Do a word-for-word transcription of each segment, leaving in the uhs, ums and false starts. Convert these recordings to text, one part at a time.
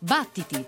Battiti!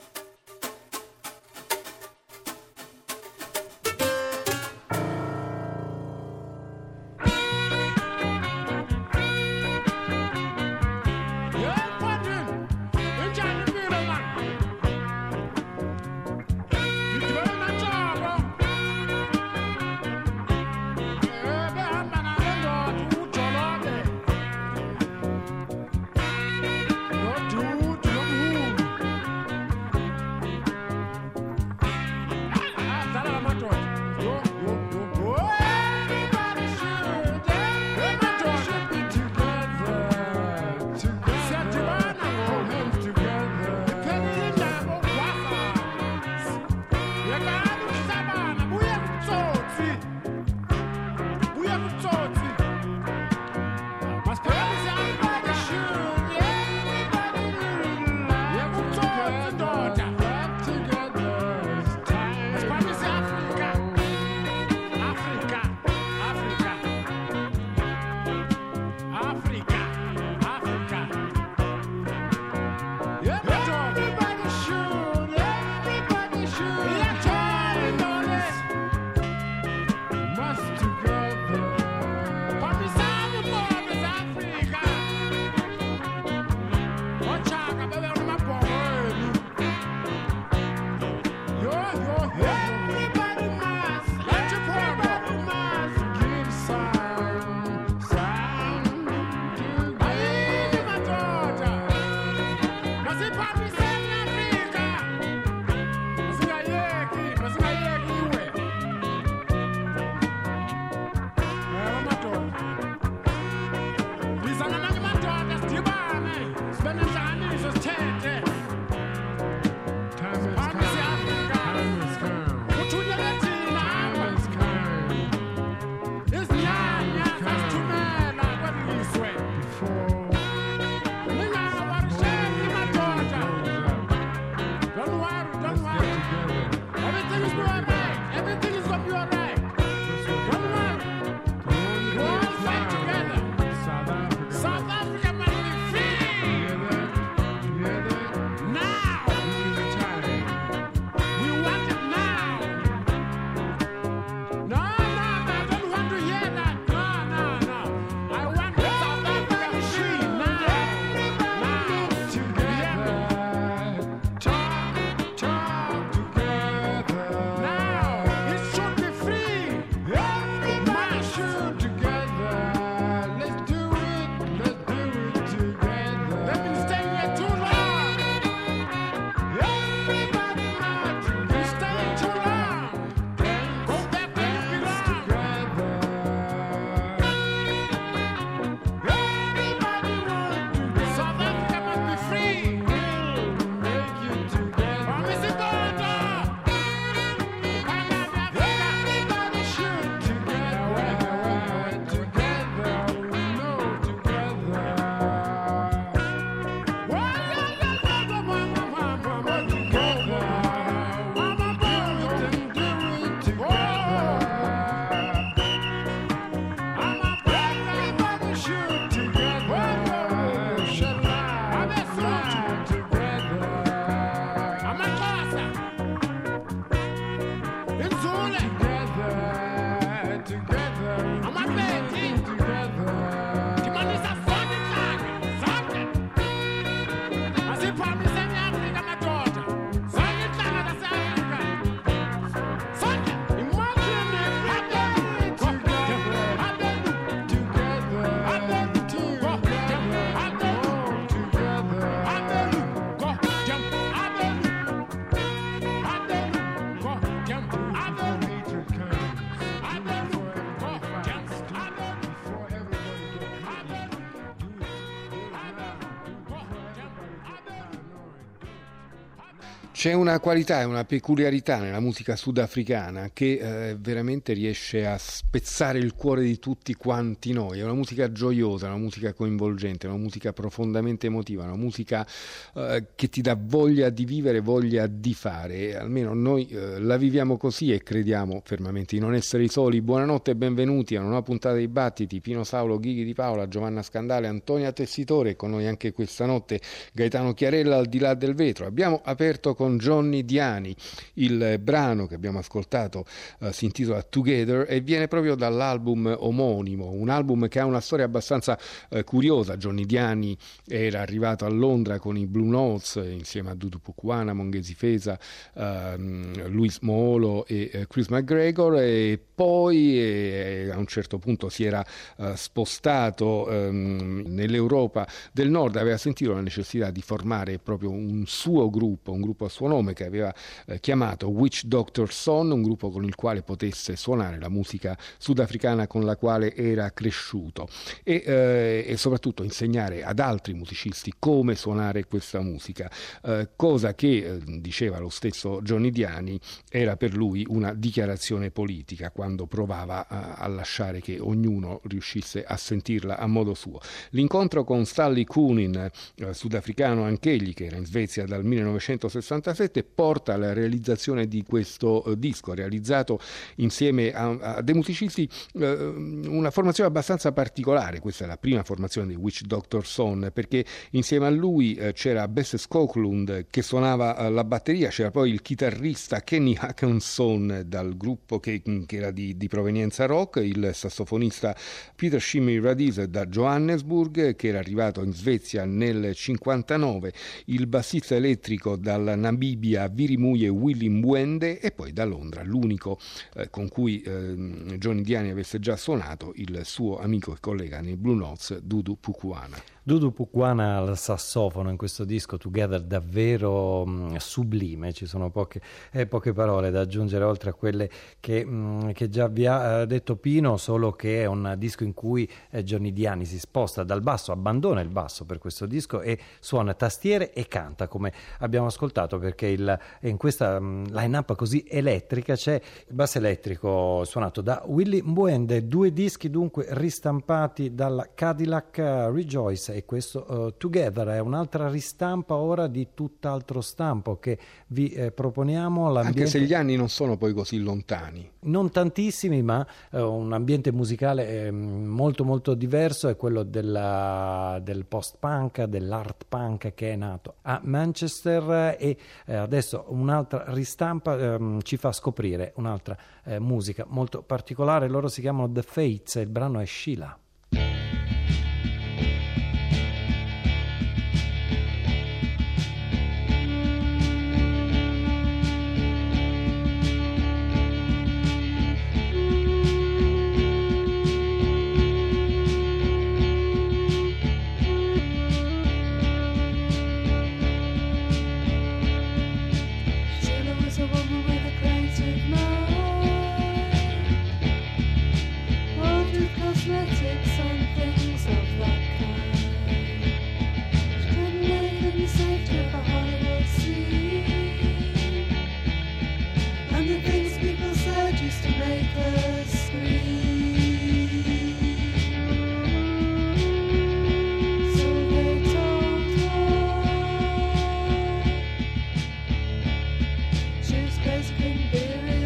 C'è una qualità e una peculiarità nella musica sudafricana che eh, veramente riesce a spezzare il cuore di tutti quanti noi. È una musica gioiosa, una musica coinvolgente, una musica profondamente emotiva, una musica eh, che ti dà voglia di vivere, voglia di fare. Almeno noi eh, la viviamo così e crediamo fermamente di non essere i soli. Buonanotte e benvenuti a una nuova puntata dei Battiti. Pino Saulo, Ghighi Di Paola, Giovanna Scandale, Antonia Tessitore, con noi anche questa notte Gaetano Chiarella al di là del vetro. Abbiamo aperto con Johnny Diani. Il brano che abbiamo ascoltato uh, si intitola Together e viene proprio dall'album omonimo, un album che ha una storia abbastanza uh, curiosa. Johnny Diani era arrivato a Londra con i Blue Notes insieme a Dudu Pukwana, Monghesi Fesa, uh, Luis Moolo e uh, Chris McGregor, e poi eh, a un certo punto si era uh, spostato um, nell'Europa del Nord, aveva sentito la necessità di formare proprio un suo gruppo, un gruppo a suo nome che aveva eh, chiamato Witch Doctor Son, un gruppo con il quale potesse suonare la musica sudafricana con la quale era cresciuto e, eh, e soprattutto insegnare ad altri musicisti come suonare questa musica, eh, cosa che, eh, diceva lo stesso Johnny Diani, era per lui una dichiarazione politica quando provava a, a lasciare che ognuno riuscisse a sentirla a modo suo. L'incontro con Stanley Kunin, eh, sudafricano anch'egli, che era in Svezia dal millenovecentosessantasette, porta alla realizzazione di questo uh, disco, realizzato insieme a, a dei musicisti, uh, una formazione abbastanza particolare. Questa è la prima formazione di Witch Doctor Son, perché insieme a lui uh, c'era Besse Skoklund che suonava uh, la batteria, c'era poi il chitarrista Kenny Hackinson dal gruppo che, che era di, di provenienza rock, il sassofonista Peter Shimmy Radise da Johannesburg che era arrivato in Svezia nel cinquantanove, il bassista elettrico dalla Namibia Virimuye Willy Mwende, e poi da Londra l'unico eh, con cui eh, Johnny Diani avesse già suonato, il suo amico e collega nei Blue Notes Dudu Pukwana. Dudu Pukwana al sassofono in questo disco Together, davvero mh, sublime. Ci sono poche, eh, poche parole da aggiungere oltre a quelle che, mh, che già vi ha eh, detto Pino, solo che è un disco in cui eh, Johnny Diani si sposta dal basso, abbandona il basso per questo disco e suona tastiere e canta, come abbiamo ascoltato, perché il, in questa mh, line-up così elettrica c'è il basso elettrico suonato da Willy Mwende, due dischi dunque ristampati dalla Cadillac uh, Rejoice, e questo uh, Together è un'altra ristampa ora di tutt'altro stampo che vi eh, proponiamo. Anche se gli anni non sono poi così lontani. Non tantissimi, ma uh, un ambiente musicale eh, molto molto diverso, è quello della, del post-punk, dell'art punk che è nato a Manchester, e eh, adesso un'altra ristampa eh, ci fa scoprire un'altra eh, musica molto particolare. Loro si chiamano The Fates e il brano è Sheila.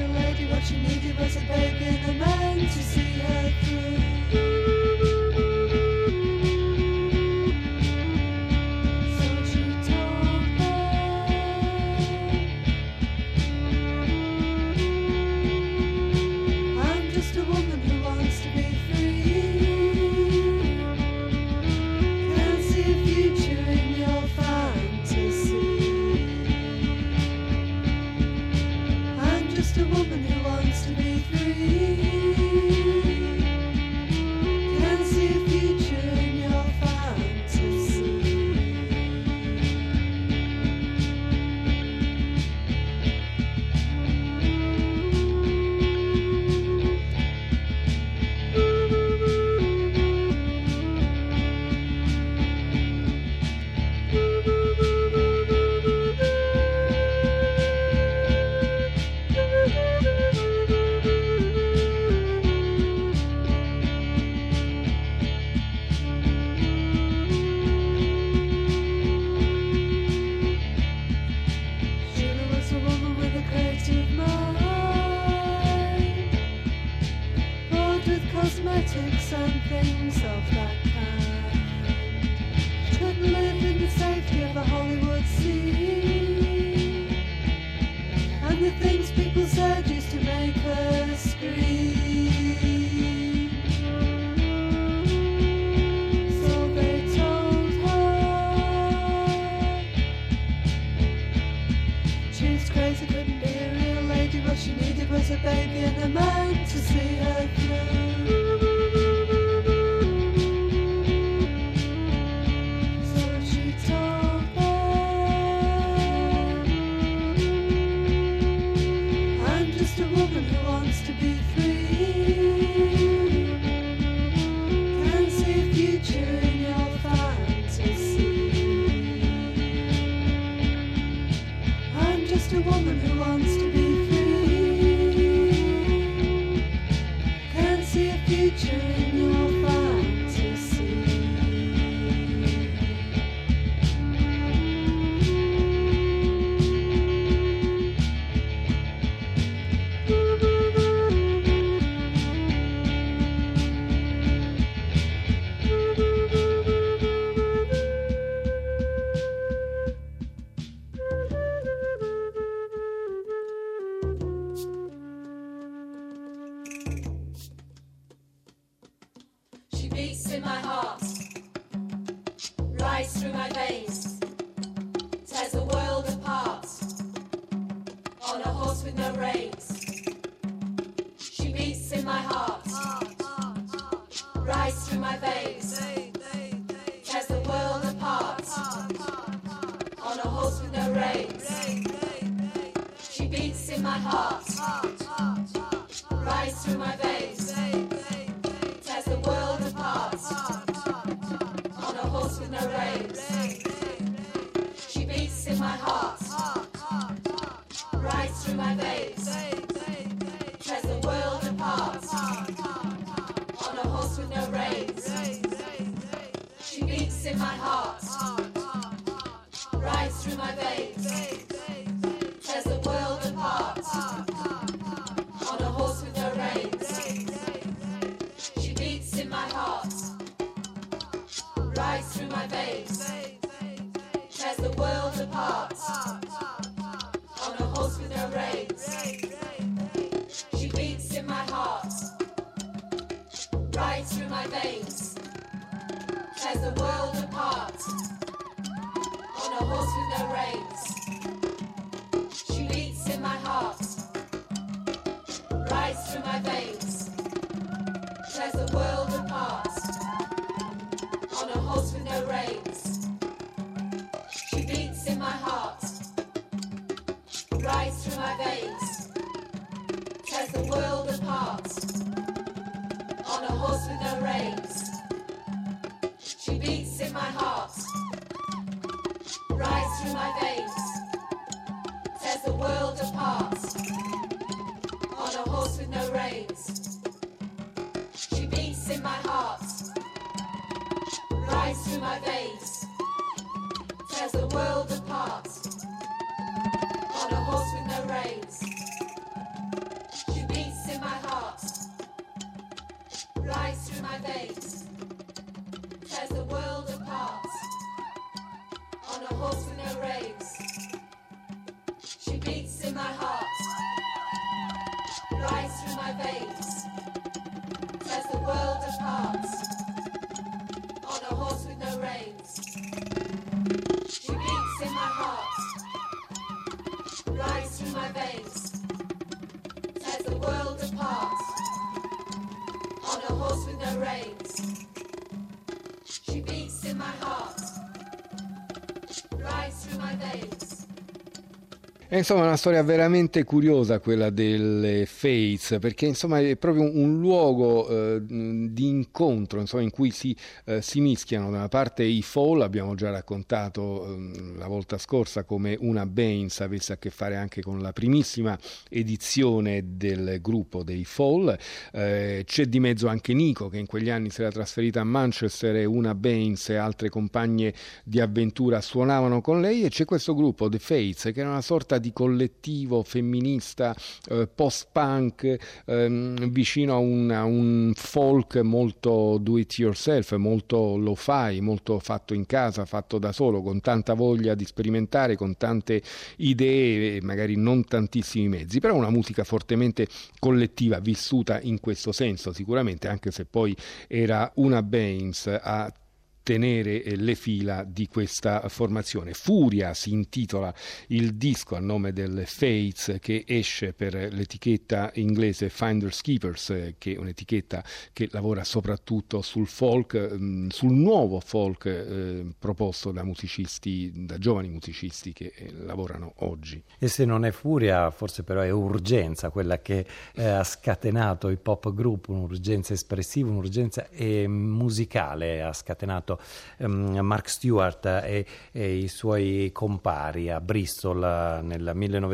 She needed was a bacon and a man to see her through. and things of that kind could live in the safety of a Hollywood scene, and the things people said used to make her scream. So they told her she was crazy, couldn't be a real lady. What she needed was a baby and a man to see her through. So she told them, I'm just a woman who wants to be free. Can't see a future in your fantasy. I'm just a woman who wants to be see a future in your fantasy. Beats in my heart, rise through my veins, tears the world apart, on a horse with no reins. She beats in my heart, rise through my veins, tears the world apart, on a horse with no reins. She beats in my heart, rise through my veins, tears the world apart, on a horse with no reins. She beats in my heart, rides through my veins, tears the world apart, on a horse with no reins. She beats in my heart, rides through my veins, tears the world apart, on a horse with no reins. She beats in my heart, rides through my veins, tears the world apart, on a horse with no reins. She beats in my heart, rides through my veins, tears the world apart, on a horse with no reins. She beats in my heart, rides through my veins, tears the world apart, on a horse with no reins. She beats in my heart, rides through my veins, tears the world apart, on a horse with no reins. She beats in my heart, rides through my veins, tears the world apart, on a horse with no reins. She beats in my heart, rides through my veins, tears the world apart, on a horse with no reins. She beats in my heart, rides through my veins, tears the world apart, on a horse with no reins. She beats in my heart, rides through my veins, tears the world apart, on a horse with no reins. She beats in my heart, rides through my veins, tears the world apart, on a horse with no reins. She beats in my heart, rides through my veins. E insomma è una storia veramente curiosa quella delle Fates, perché insomma è proprio un luogo eh, di incontro, insomma, in cui si, eh, si mischiano da una parte i Fall. Abbiamo già raccontato eh, la volta scorsa come Una Baines avesse a che fare anche con la primissima edizione del gruppo dei Fall. Eh, c'è di mezzo anche Nico, che in quegli anni si era trasferita a Manchester, e Una Baines e altre compagne di avventura suonavano con lei, e c'è questo gruppo The Fates che era una sorta di di collettivo femminista, eh, post-punk, ehm, vicino a un, a un folk molto do it yourself, molto lo-fi, molto fatto in casa, fatto da solo, con tanta voglia di sperimentare, con tante idee e magari non tantissimi mezzi, però una musica fortemente collettiva, vissuta in questo senso sicuramente, anche se poi era una Baines a tenere le fila di questa formazione. Furia si intitola il disco a nome del Fates, che esce per l'etichetta inglese Finders Keepers, che è un'etichetta che lavora soprattutto sul folk, sul nuovo folk eh, proposto da musicisti, da giovani musicisti che eh, lavorano oggi. E se non è furia, forse però è urgenza quella che eh, ha scatenato i pop group, un'urgenza espressiva, un'urgenza eh, musicale, ha scatenato Mark Stewart e, e i suoi compari a Bristol nel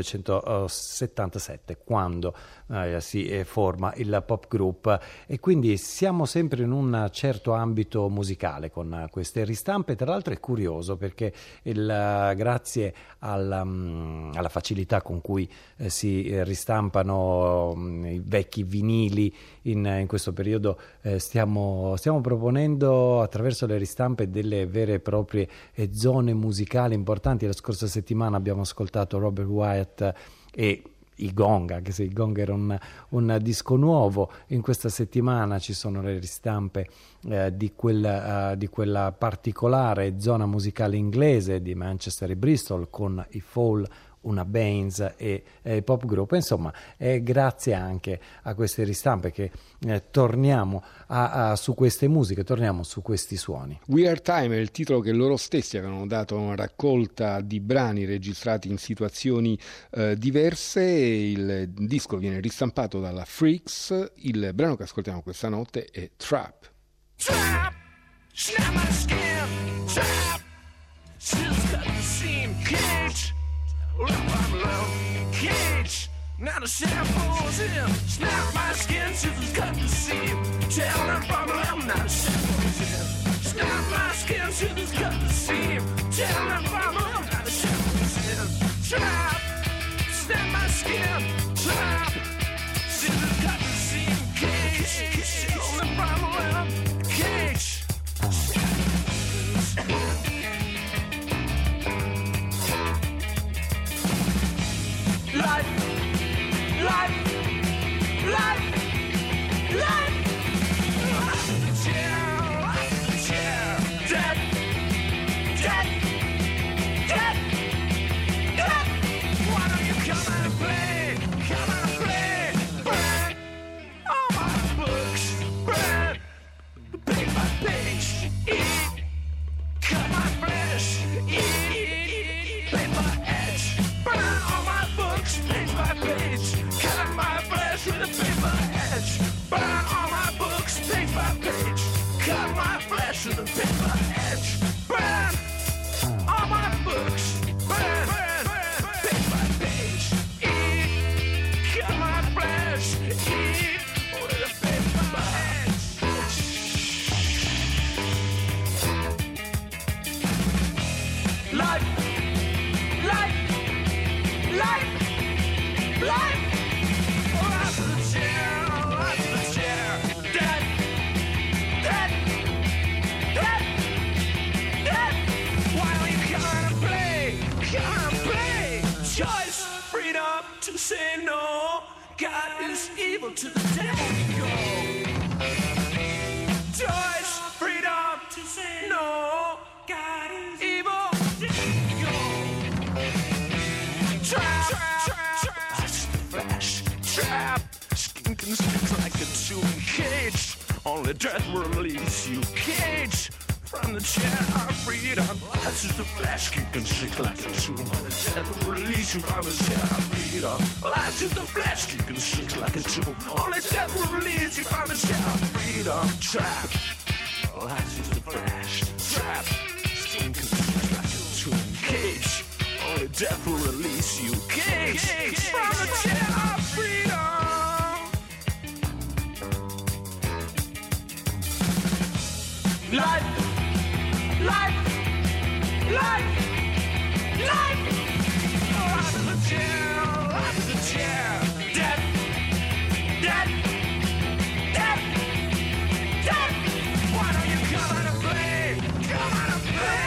millenovecentosettantasette, quando eh, si eh, forma il pop group, e quindi siamo sempre in un certo ambito musicale con queste ristampe. Tra l'altro è curioso perché il, grazie alla, um, alla facilità con cui eh, si ristampano um, i vecchi vinili in, in questo periodo, eh, stiamo, stiamo proponendo attraverso le ristampe delle vere e proprie eh, zone musicali importanti. La scorsa settimana abbiamo ascoltato Robert Wyatt e i Gong, anche se i Gong era un, un disco nuovo. In questa settimana ci sono le ristampe eh, di, quel, uh, di quella particolare zona musicale inglese di Manchester e Bristol, con i Fall, una Baines e eh, pop group. Insomma, è grazie anche a queste ristampe che eh, torniamo a, a, su queste musiche, torniamo su questi suoni. We Are Time è il titolo che loro stessi avevano dato a una raccolta di brani registrati in situazioni eh, diverse. Il disco viene ristampato dalla Freaks. Il brano che ascoltiamo questa notte è Trap. Trap, snap my skin, trap, she's got the seam, cage, look I'm low, cage, now the shampoo's in, snap my skin, she's got the seam, tell them problem, now the shampoo's in, snap my skin, she's got the seam, tell them problem, now the shampoo's in, trap, snap my skin, trap, she's got the seam, cage, tell them problem, cage. Life, life, life, life. Life in the chair, life in the chair. Death, death, death, death. Why don't you come and play? Come and play. Burn all my books. Burn page by page. Eat, cut my flesh. Eat, eat, paper edge. Burn all my books. Page by page, cut my flesh with a paper edge. Burn all my books, page by page, cut my flesh with a paper edge. Burn all my books, burn, burn, burn, page by page. Eat, cut my flesh, eat with a paper edge. Life, life, life. Life! Life in the chair, life in the chair. Death, death, death, death. Why don't you come and play? Come and play. Choice, freedom to say no. God is evil, to the devil we go. Choice, freedom to say no. God is evil, to the devil we go. Trap, trap, flash, trap, skin constricts like a tomb cage. Only death will release you, cage. From the chair of freedom, that's just a flash, skin constrict like a tomb. Only death will release you from the chair of freedom. That's just a flash, skin constrict like a tomb. Only death will release you from the chair of freedom. Trap, that's just a flash, trap, skin constrict like a tomb cage. Only death will release you, cage, cage from the chair of freedom. Life, life, life, life. Life in the chair, off the chair. Dead, dead, dead, dead. Why don't you come out and play? Come out and play.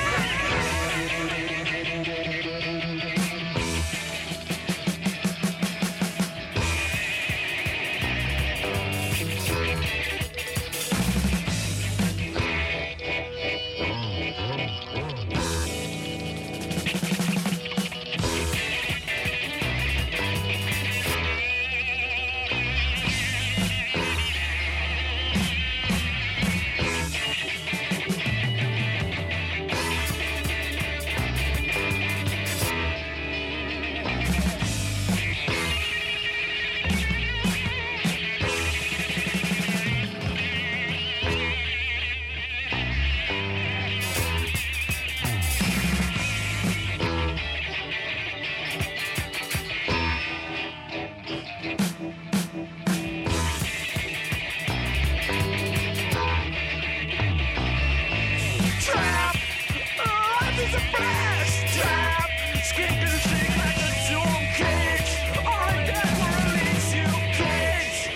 Trap! Life is a blast! Trap! Skip and sing like a doom cage! Only death will release you, cage!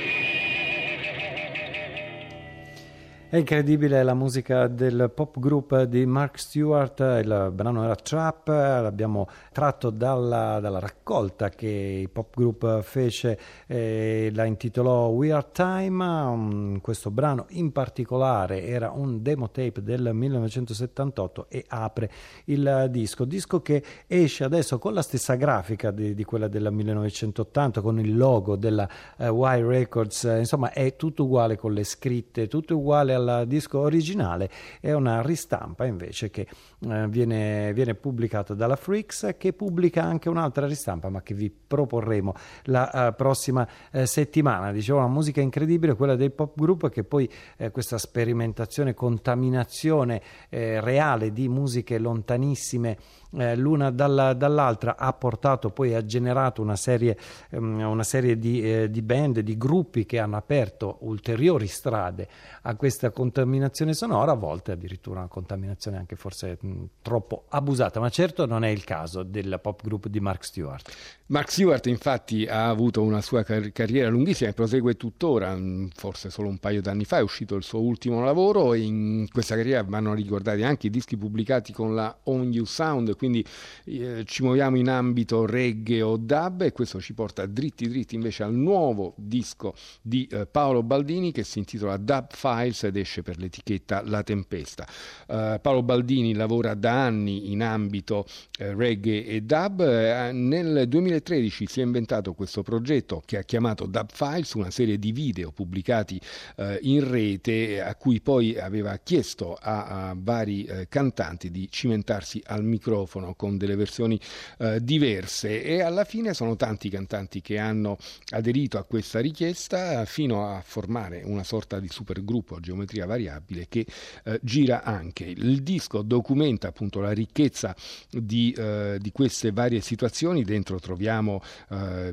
È incredibile la musica del pop group di Mark Stewart, il brano era Trap, l'abbiamo tratto dalla, dalla raccolta che il pop group fece, eh, la intitolò We Are Time. Um, questo brano in particolare era un demo tape del millenovecentosettantotto e apre il disco, disco che esce adesso con la stessa grafica di, di quella del millenovecentottanta, con il logo della uh, Y Records, insomma è tutto uguale con le scritte, tutto uguale al disco originale. È una ristampa invece che eh, viene, viene pubblicata dalla Freaks, che pubblica anche un'altra ristampa ma che vi proporremo la uh, prossima uh, settimana. Dicevo, una musica incredibile, quella dei pop group, che poi eh, questa sperimentazione, contaminazione eh, reale di musiche lontanissime eh, l'una dalla, dall'altra ha portato poi, ha generato una serie, um, una serie di, eh, di band, di gruppi che hanno aperto ulteriori strade a questa contaminazione sonora, a volte addirittura una contaminazione anche forse mh, troppo abusata, ma certo non è il caso del pop group di Mark Stewart. Mark Stewart infatti ha avuto una sua car- carriera lunghissima e prosegue tuttora. Forse solo un paio d'anni fa è uscito il suo ultimo lavoro, e in questa carriera vanno ricordati anche i dischi pubblicati con la On You Sound, quindi eh, ci muoviamo in ambito reggae o dub, e questo ci porta dritti dritti invece al nuovo disco di eh, Paolo Baldini, che si intitola Dub Files ed esce per l'etichetta La Tempesta. Uh, Paolo Baldini lavora da anni in ambito eh, reggae e dub. Eh, nel duemilatredici si è inventato questo progetto che ha chiamato Dub Files, una serie di video pubblicati eh, in rete, a cui poi aveva chiesto a, a vari eh, cantanti di cimentarsi al microfono con delle versioni eh, diverse, e alla fine sono tanti i cantanti che hanno aderito a questa richiesta, fino a formare una sorta di supergruppo a geometria variabile che eh, gira anche. Il disco documenta appunto la ricchezza di, eh, di queste varie situazioni. Dentro troviamo eh,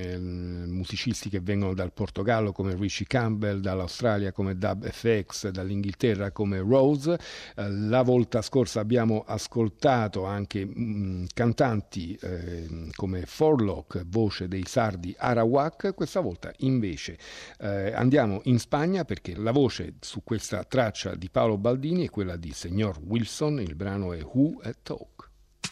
musicisti che vengono dal Portogallo come Richie Campbell, dall'Australia come Dub F X, dall'Inghilterra come Rose. Eh, la volta scorsa abbiamo ascoltato anche mh, cantanti eh, come Forlock, voce dei sardi Arawak. Questa volta invece eh, andiamo in Spagna, perché la voce su questa traccia di Paolo Baldini è quella di Señor Wilson. Il brano è Who a Talk.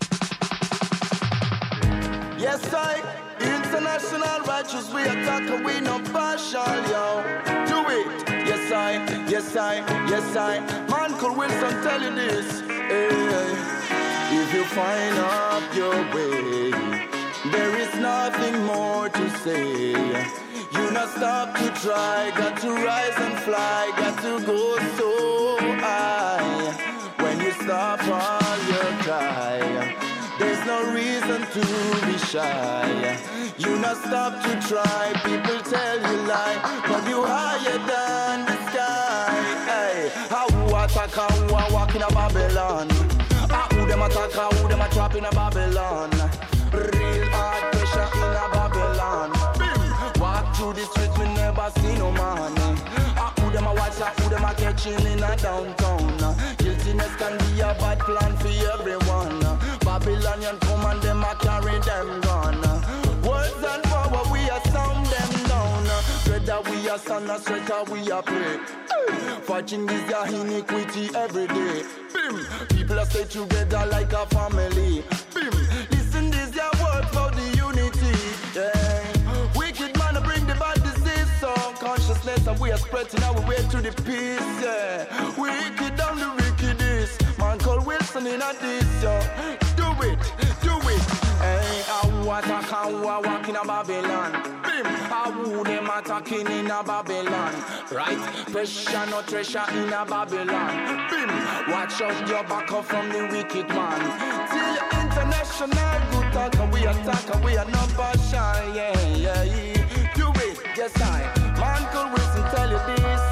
Yes, I, international righteous, we attack and we no partial, yo. Do it. Yes, I, yes, I, yes, I. Man called Wilson tell you this. Hey, if you find up your way, there is nothing more to say. You not stop to try, got to rise and fly, got to go so high. When you stop all your cry, there's no reason to be shy. You not stop to try, people tell you lie, but you higher than the sky. Hey, how who attack, how who a walk in a Babylon? How who them attack, how who them a trap in a Babylon? Real hard pressure in a Babylon. Walk through the streets, we never see no man. How who them a watch, how who them a get catching in a downtown. Guiltiness can be a bad plan for everyone. Babylonian come and them a carry them gun. Words and power, we a sound them down. Whether we a son or sweater, we a play. Fighting is your iniquity every day. Bim, people are stay together like a family. Bim, listen, this your word for the unity. Yeah, wicked man bring the bad disease. So consciousness and we are spreading our way to the peace. Yeah, wicked down the wickedest. Man called Wilson in a this. Yeah. Do it, do it. Hey, I attack, I walk in a Babylon. Bim, how them attacking in a Babylon. Right, pressure, no treasure in a Babylon. Bim, watch out your back up from the wicked man. Till your international good talk, and we attack, and we are not partial. Yeah, yeah, yeah. Do it, yes I. Man could Wilson tell you this.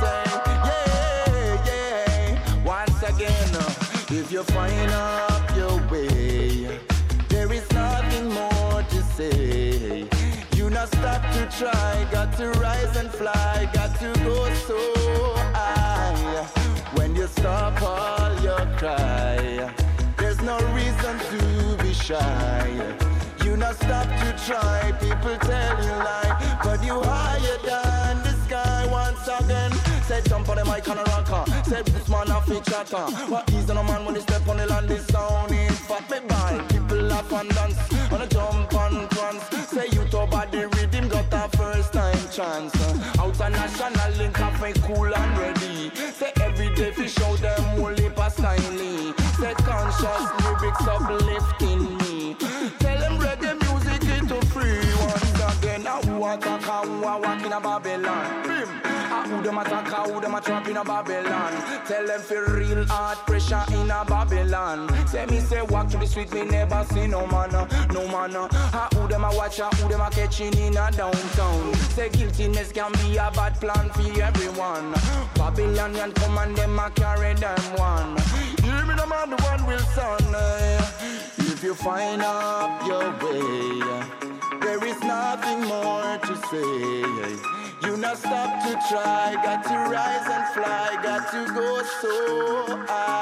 Yeah, yeah. Once again, if you find up your way, there is nothing more to say. You not stop to try, got to rise and fly, got to go so high. When you stop all your cry, there's no reason to be shy. You not stop to try, people tell you lie, but you higher than the sky once again. Say jump on the mic and a rocker, say this man a fit chatter. What is on a man when he step on the land, this sound in fat me ball. People laugh and dance, on a jump and prance. Say you talk about the rhythm, got a first time chance. Out a national link up and cool and ready. Say every day fi show them holy styling. Say conscious lyrics uplifting me. Tell them reggae music into free. Once again, I walk a car, I walk in a Babylon. Bim. I who them attack, who them a trap in a Babylon. Tell them for real hard pressure in a Babylon. Say me say walk to the street, me never see no man, no man. I who them a watch, who them a catching in a downtown. Say guiltiness can be a bad plan for everyone. Babylonian come and them a carry them one. Hear me the man, the one will son. If you find up your way, there is nothing more to say. You not stop to try, got to rise and fly, got to go so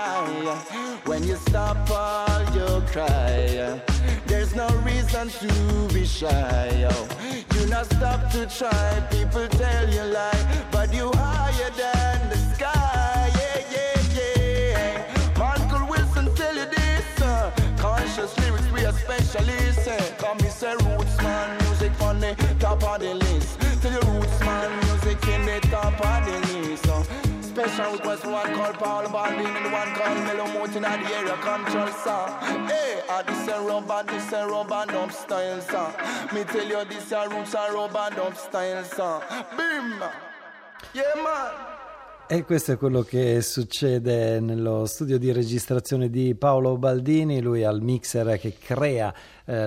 high. When you stop all your cry, there's no reason to be shy. You not stop to try, people tell you lie, but you higher than the sky. Yeah, yeah, yeah. Michael Wilson tell you this. Uh, conscious lyrics, we are specialists. Uh, come me say roots man, music from the top of the list. Tell your roots man, music in the top of the list. Uh, special request one called Paul Baldwin and the one called Mellow Mountain at the area control song. Hey, uh, this a rubber, this a rubber dub style song. Me tell you this a roots a rubber dub style song. Bim! Yeah man! E questo è quello che succede nello studio di registrazione di Paolo Baldini. Lui è il mixer che crea eh,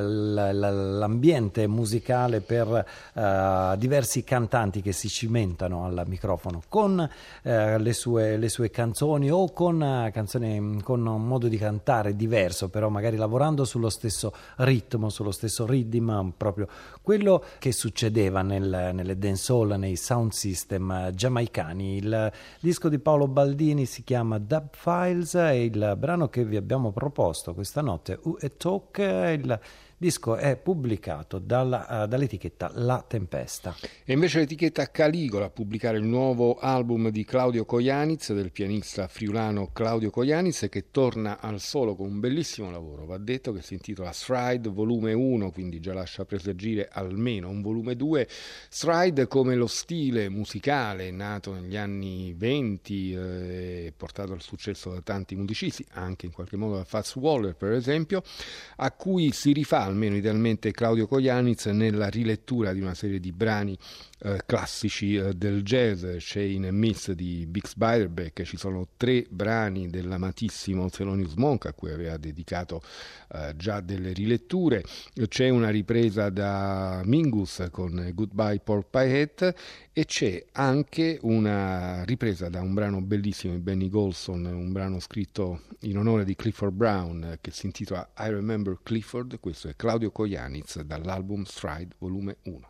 l'ambiente musicale per eh, diversi cantanti che si cimentano al microfono con eh, le, sue, le sue canzoni o con uh, canzoni con un modo di cantare diverso, però magari lavorando sullo stesso ritmo, sullo stesso rhythm, proprio quello che succedeva nel, nelle dancehall, nei sound system giamaicani. Il disco di Paolo Baldini si chiama Dub Files e il brano che vi abbiamo proposto questa notte, U e Talk. Il disco è pubblicato dalla, uh, dall'etichetta La Tempesta. E invece l'etichetta Caligola a pubblicare il nuovo album di Claudio Kojanitz, del pianista friulano Claudio Kojanitz, che torna al solo con un bellissimo lavoro, va detto, che si intitola Stride volume uno, quindi già lascia presagire almeno un volume due. Stride come lo stile musicale nato negli anni venti e eh, portato al successo da tanti musicisti, anche in qualche modo da Fats Waller per esempio, a cui si rifà almeno idealmente Claudio Kojanitz nella rilettura di una serie di brani eh, classici eh, del jazz, Shane and Miss di Bix Beiderbecke. Ci sono tre brani dell'amatissimo Thelonious Monk a cui aveva dedicato eh, già delle riletture. C'è una ripresa da Mingus con Goodbye Pork Pie Hat e c'è anche una ripresa da un brano bellissimo di Benny Golson, un brano scritto in onore di Clifford Brown che si intitola I Remember Clifford. Questo è Claudio Kojanitz dall'album Stride volume uno.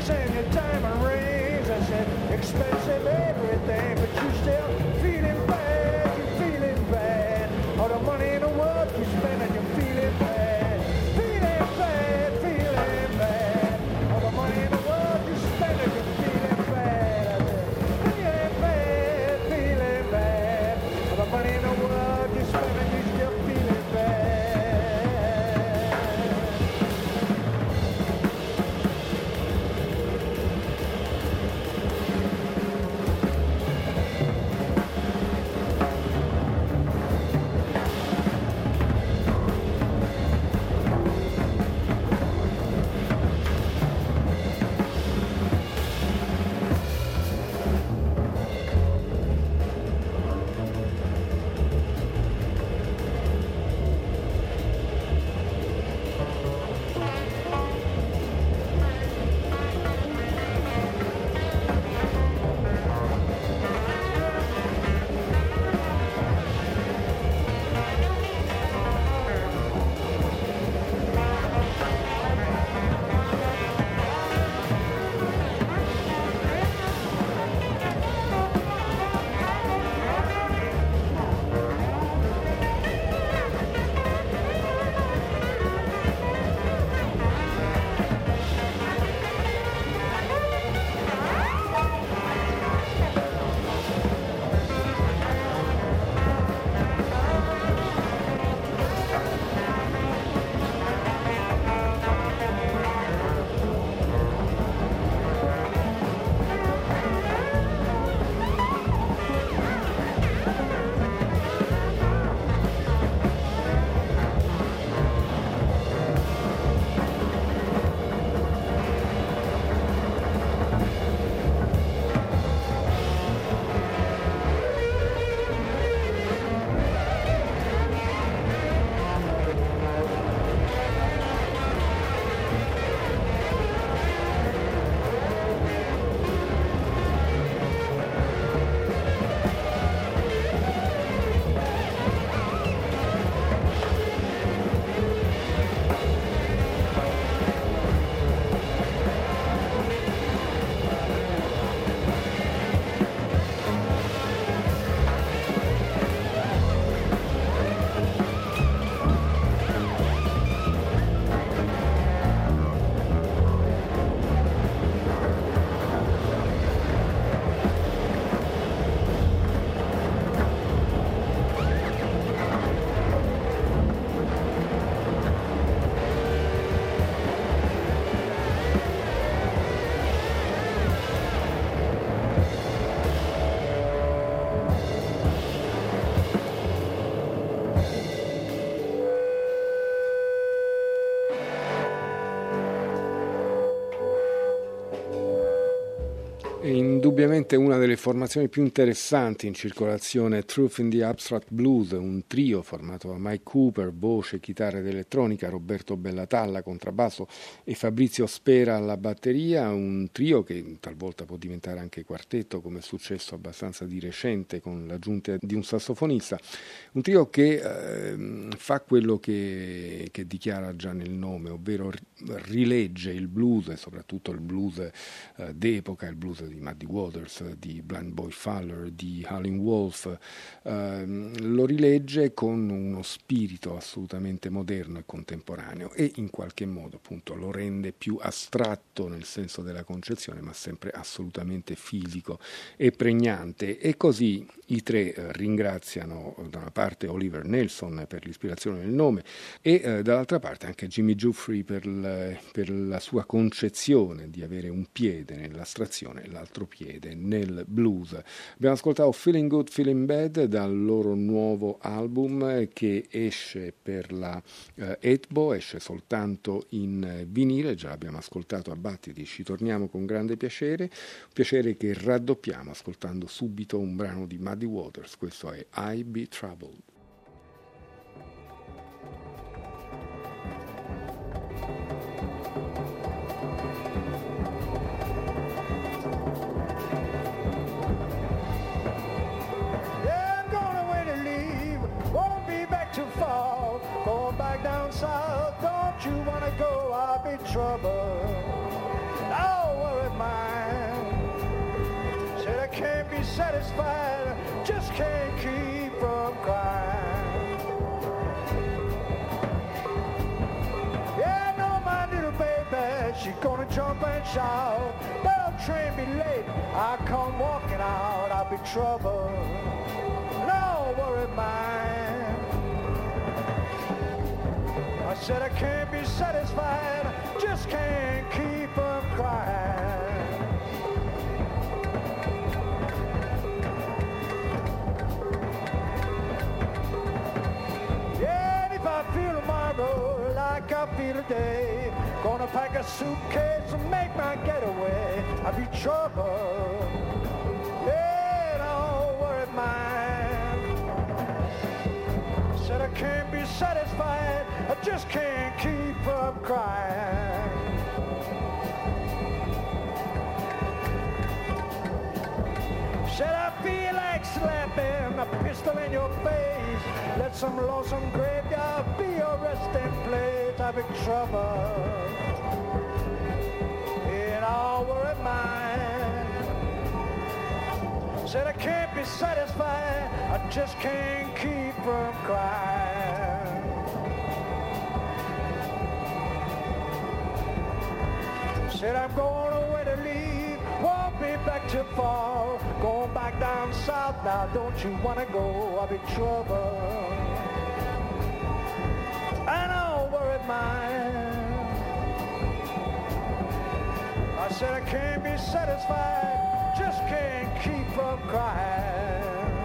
rings and your diamond rings. I said, expensive everything, but you still feeling bad, you're feeling bad. All the money in the world you spend and you're feeling bad, feeling bad, feeling bad. All the money in the world you spend and you're feeling bad. I said, feeling bad, feeling bad. All the money in the world you spend and you're still feeling bad. È indubbiamente una delle formazioni più interessanti in circolazione, Truth in the Abstract Blues, un trio formato da Mike Cooper, voce, chitarra ed elettronica, Roberto Bellatalla, contrabbasso e Fabrizio Spera alla batteria, un trio che talvolta può diventare anche quartetto, come è successo abbastanza di recente con l'aggiunta di un sassofonista, un trio che eh, fa quello che, che dichiara già nel nome, ovvero rilegge il blues e soprattutto il blues eh, d'epoca, il blues di Muddy Waters, di Blind Boy Fowler, di Howlin' Wolf, eh, lo rilegge con uno spirito assolutamente moderno e contemporaneo e in qualche modo appunto lo rende più astratto nel senso della concezione, ma sempre assolutamente fisico e pregnante. E così i tre eh, ringraziano da una parte Oliver Nelson per l'ispirazione del nome e eh, dall'altra parte anche Jimmy Giuffre per, l- per la sua concezione di avere un piede nell'astrazione e l'altro piede nel blues. Abbiamo ascoltato Feeling Good, Feeling Bad dal loro nuovo album che esce per la eh, Etbo, esce soltanto in eh, vinile, già l'abbiamo ascoltato a Battiti, ci torniamo con grande piacere, piacere che raddoppiamo ascoltando subito un brano di Muddy Waters, questo è I Be Troubled. South, don't you wanna go? I'll be trouble. Oh, of mine. Said I can't be satisfied, just can't keep from crying. Yeah, I know my little baby, she's gonna jump and shout. That'll train me late, I come walking out, I'll be trouble. No worry mine. I said I can't be satisfied, just can't keep from crying. Yeah, and if I feel tomorrow like I feel today, gonna pack a suitcase and make my getaway. I'll be trouble. Yeah, don't worry mine. Said I can't be satisfied, I just can't keep from crying. Said I feel like slapping a pistol in your face. Let some lonesome graveyard be your resting place. I'm in trouble, and all worry mine. Said I can't be satisfied, I just can't keep from crying. Said I'm going away to leave, won't be back till fall. Going back down south now, don't you wanna go? I'll be trouble, and I'll worry mine. I said I can't be satisfied, just can't keep from crying.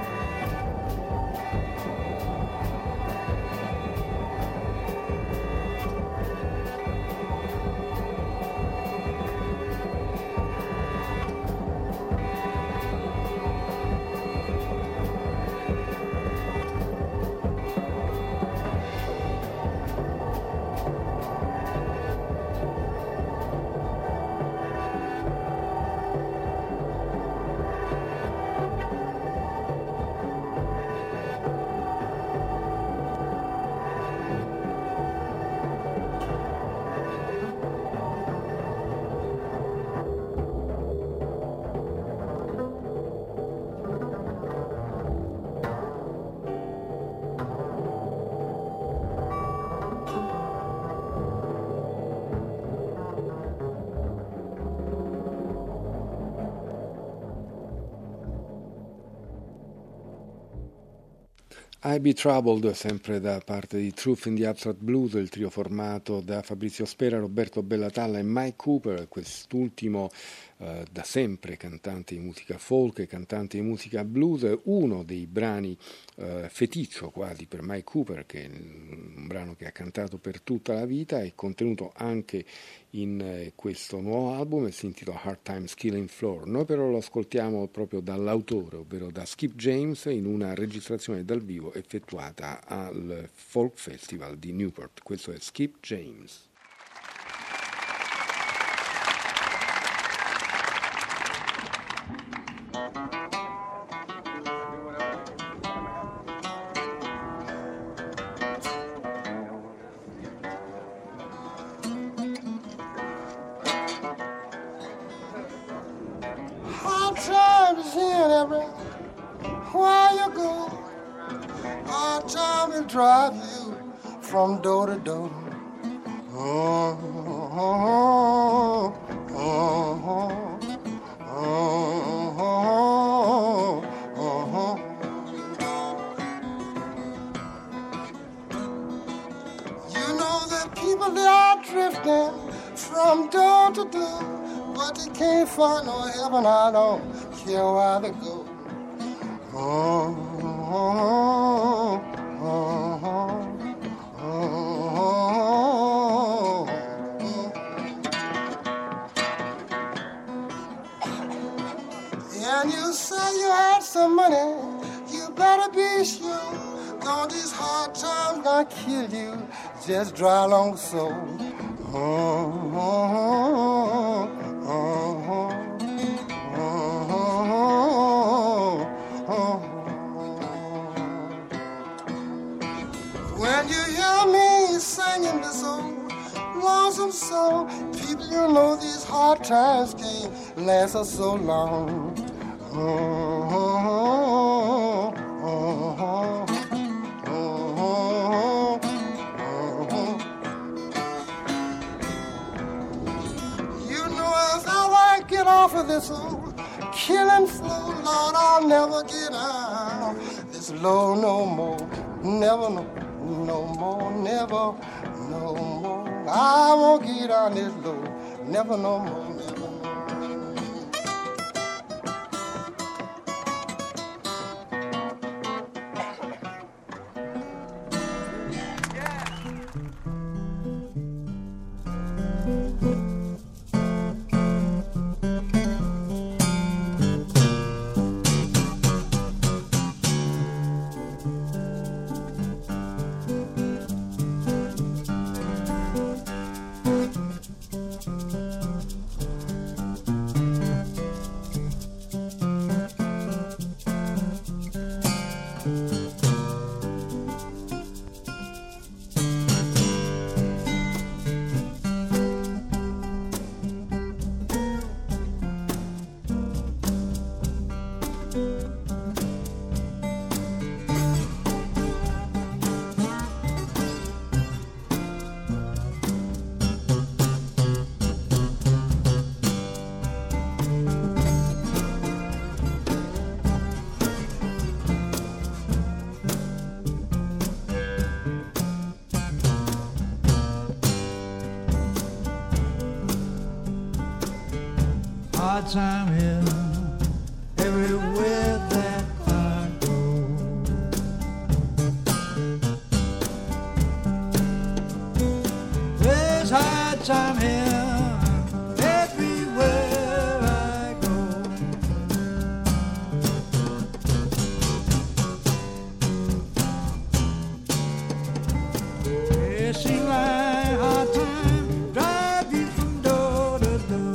I Be Troubled, sempre da parte di Truth in the Abstract Blues, il trio formato da Fabrizio Spera, Roberto Bellatalla e Mike Cooper, quest'ultimo eh, da sempre cantante di musica folk e cantante di musica blues, uno dei brani eh, feticcio quasi per Mike Cooper, che è un brano che ha cantato per tutta la vita, è contenuto anche in eh, questo nuovo album e si intitola Hard Times Killing Floor. Noi però lo ascoltiamo proprio dall'autore, ovvero da Skip James, in una registrazione dal vivo effettuata al Folk Festival di Newport. Questo è Skip James. Hard times in every where you go. Hard time will drive you from door to door. Oh, oh, oh, oh, oh, oh, oh. You know that people they are drifting from door to door, but they can't find no heaven. I don't care where they go. Oh, oh, oh, oh, oh, oh. And you say you had some money, you better be sure, 'cause these hard times gonna kill you, just dry along the soul. Oh, oh, oh, oh, oh, oh. When you hear me singing this old lonesome soul. People, you know these hard times can't last us so long. Mm-hmm, mm-hmm, mm-hmm. You know as I get off of this old killing floor, Lord, I'll never get out this low no more. Never, no, no more, never, no more. I won't get on this low, never, no more, never, no more. Hard time here, everywhere that I go. There's hard time here, everywhere I go. It seems like hard time drive you from door to door.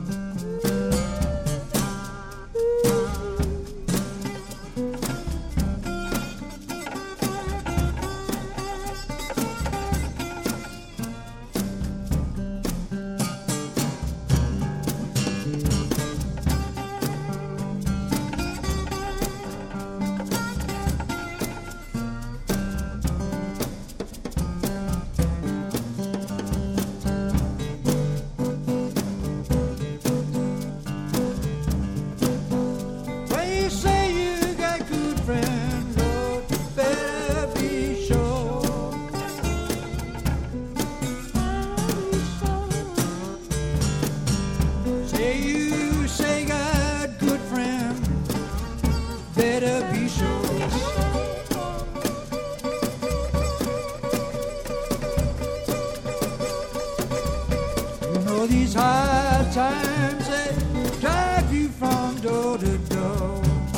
These hard times they drive you from door to door.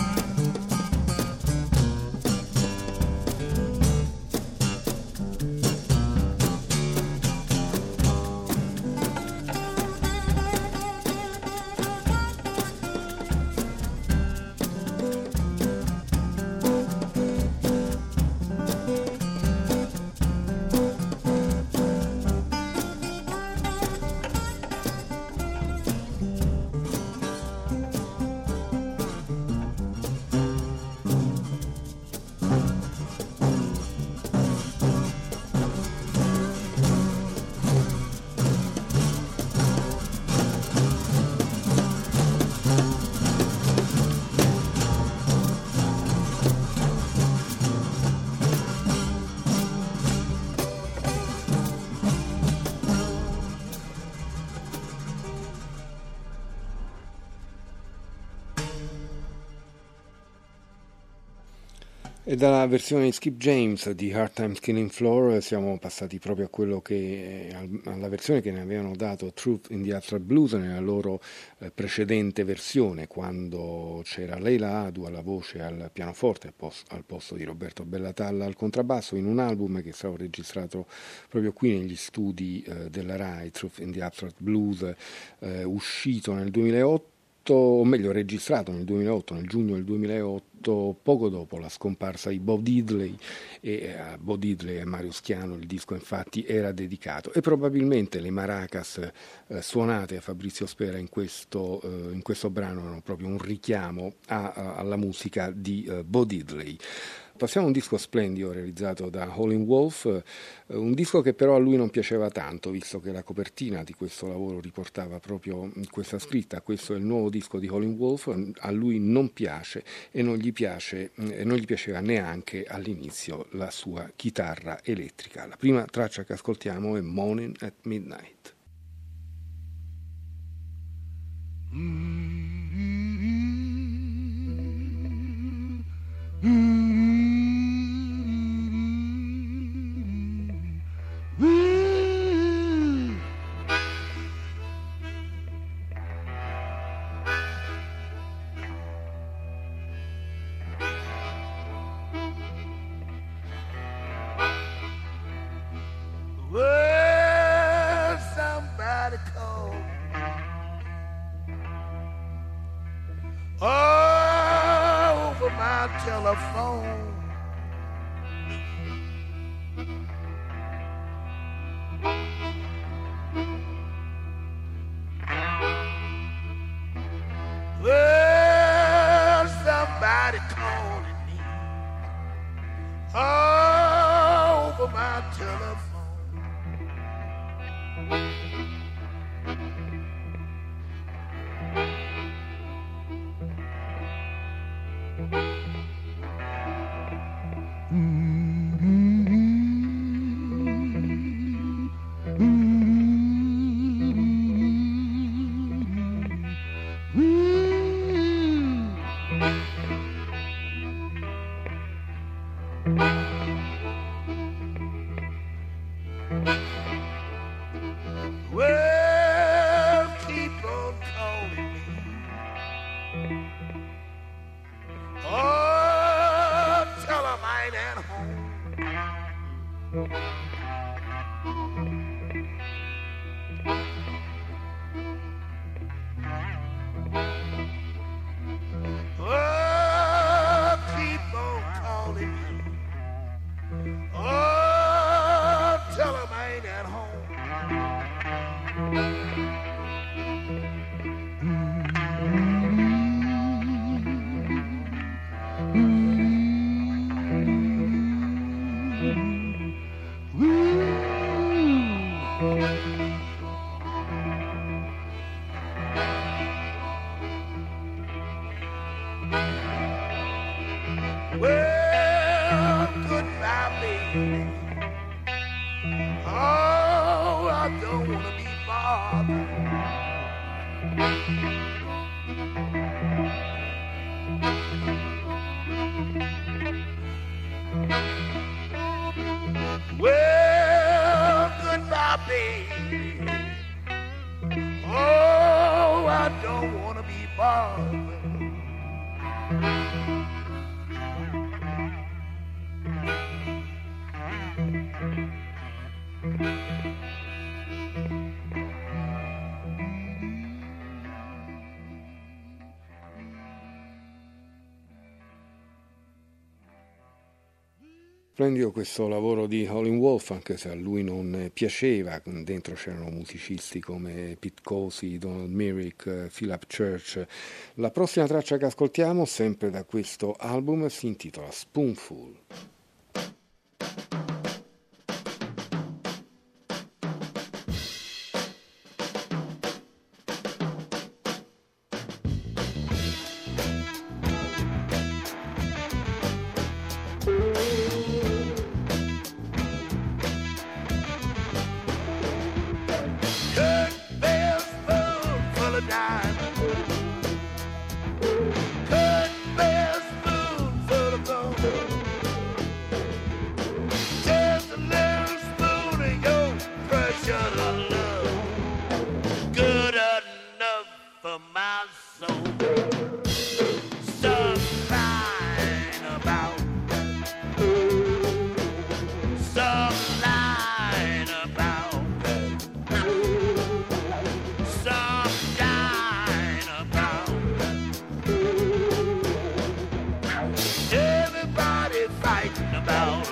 E dalla versione di Skip James di Hard Times Killing Floor siamo passati proprio a quello che alla versione che ne avevano dato Truth in the Abstract Blues nella loro eh, precedente versione, quando c'era Leila Adu alla voce e al pianoforte al posto, al posto di Roberto Bellatalla al contrabbasso, in un album che è stato registrato proprio qui negli studi eh, della Rai, Truth in the Abstract Blues, eh, uscito nel duemilaotto, o meglio registrato nel duemilaotto, nel giugno del duemilaotto, molto poco dopo la scomparsa di Bo Diddley, e a Bo Diddley e Mario Schiano il disco infatti era dedicato, e probabilmente le maracas eh, suonate a Fabrizio Spera in questo, eh, in questo brano erano proprio un richiamo a, a, alla musica di eh, Bo Diddley. Passiamo a un disco splendido realizzato da Howlin' Wolf, eh, un disco che però a lui non piaceva tanto, visto che la copertina di questo lavoro riportava proprio questa scritta: questo è il nuovo disco di Howlin' Wolf. A lui non piace e non gli piace e non gli piaceva neanche all'inizio la sua chitarra elettrica. La prima traccia che ascoltiamo è Morning at Midnight. Well, somebody call oh, over my telephone. Well, somebody calling me oh, over my telephone. Well, keep on calling me. Oh, tell 'em I ain't at home. Oh, keep on calling me. Oh, tell 'em I ain't at home. Well, goodbye, baby. Oh, I don't wanna be bothered. Well, goodbye, baby. Oh, I don't wanna be bothered. Splendido questo lavoro di Howlin' Wolf, anche se a lui non piaceva. Dentro c'erano musicisti come Pete Cosi, Donald Myrick, Philip Church. La prossima traccia che ascoltiamo, sempre da questo album, si intitola Spoonful.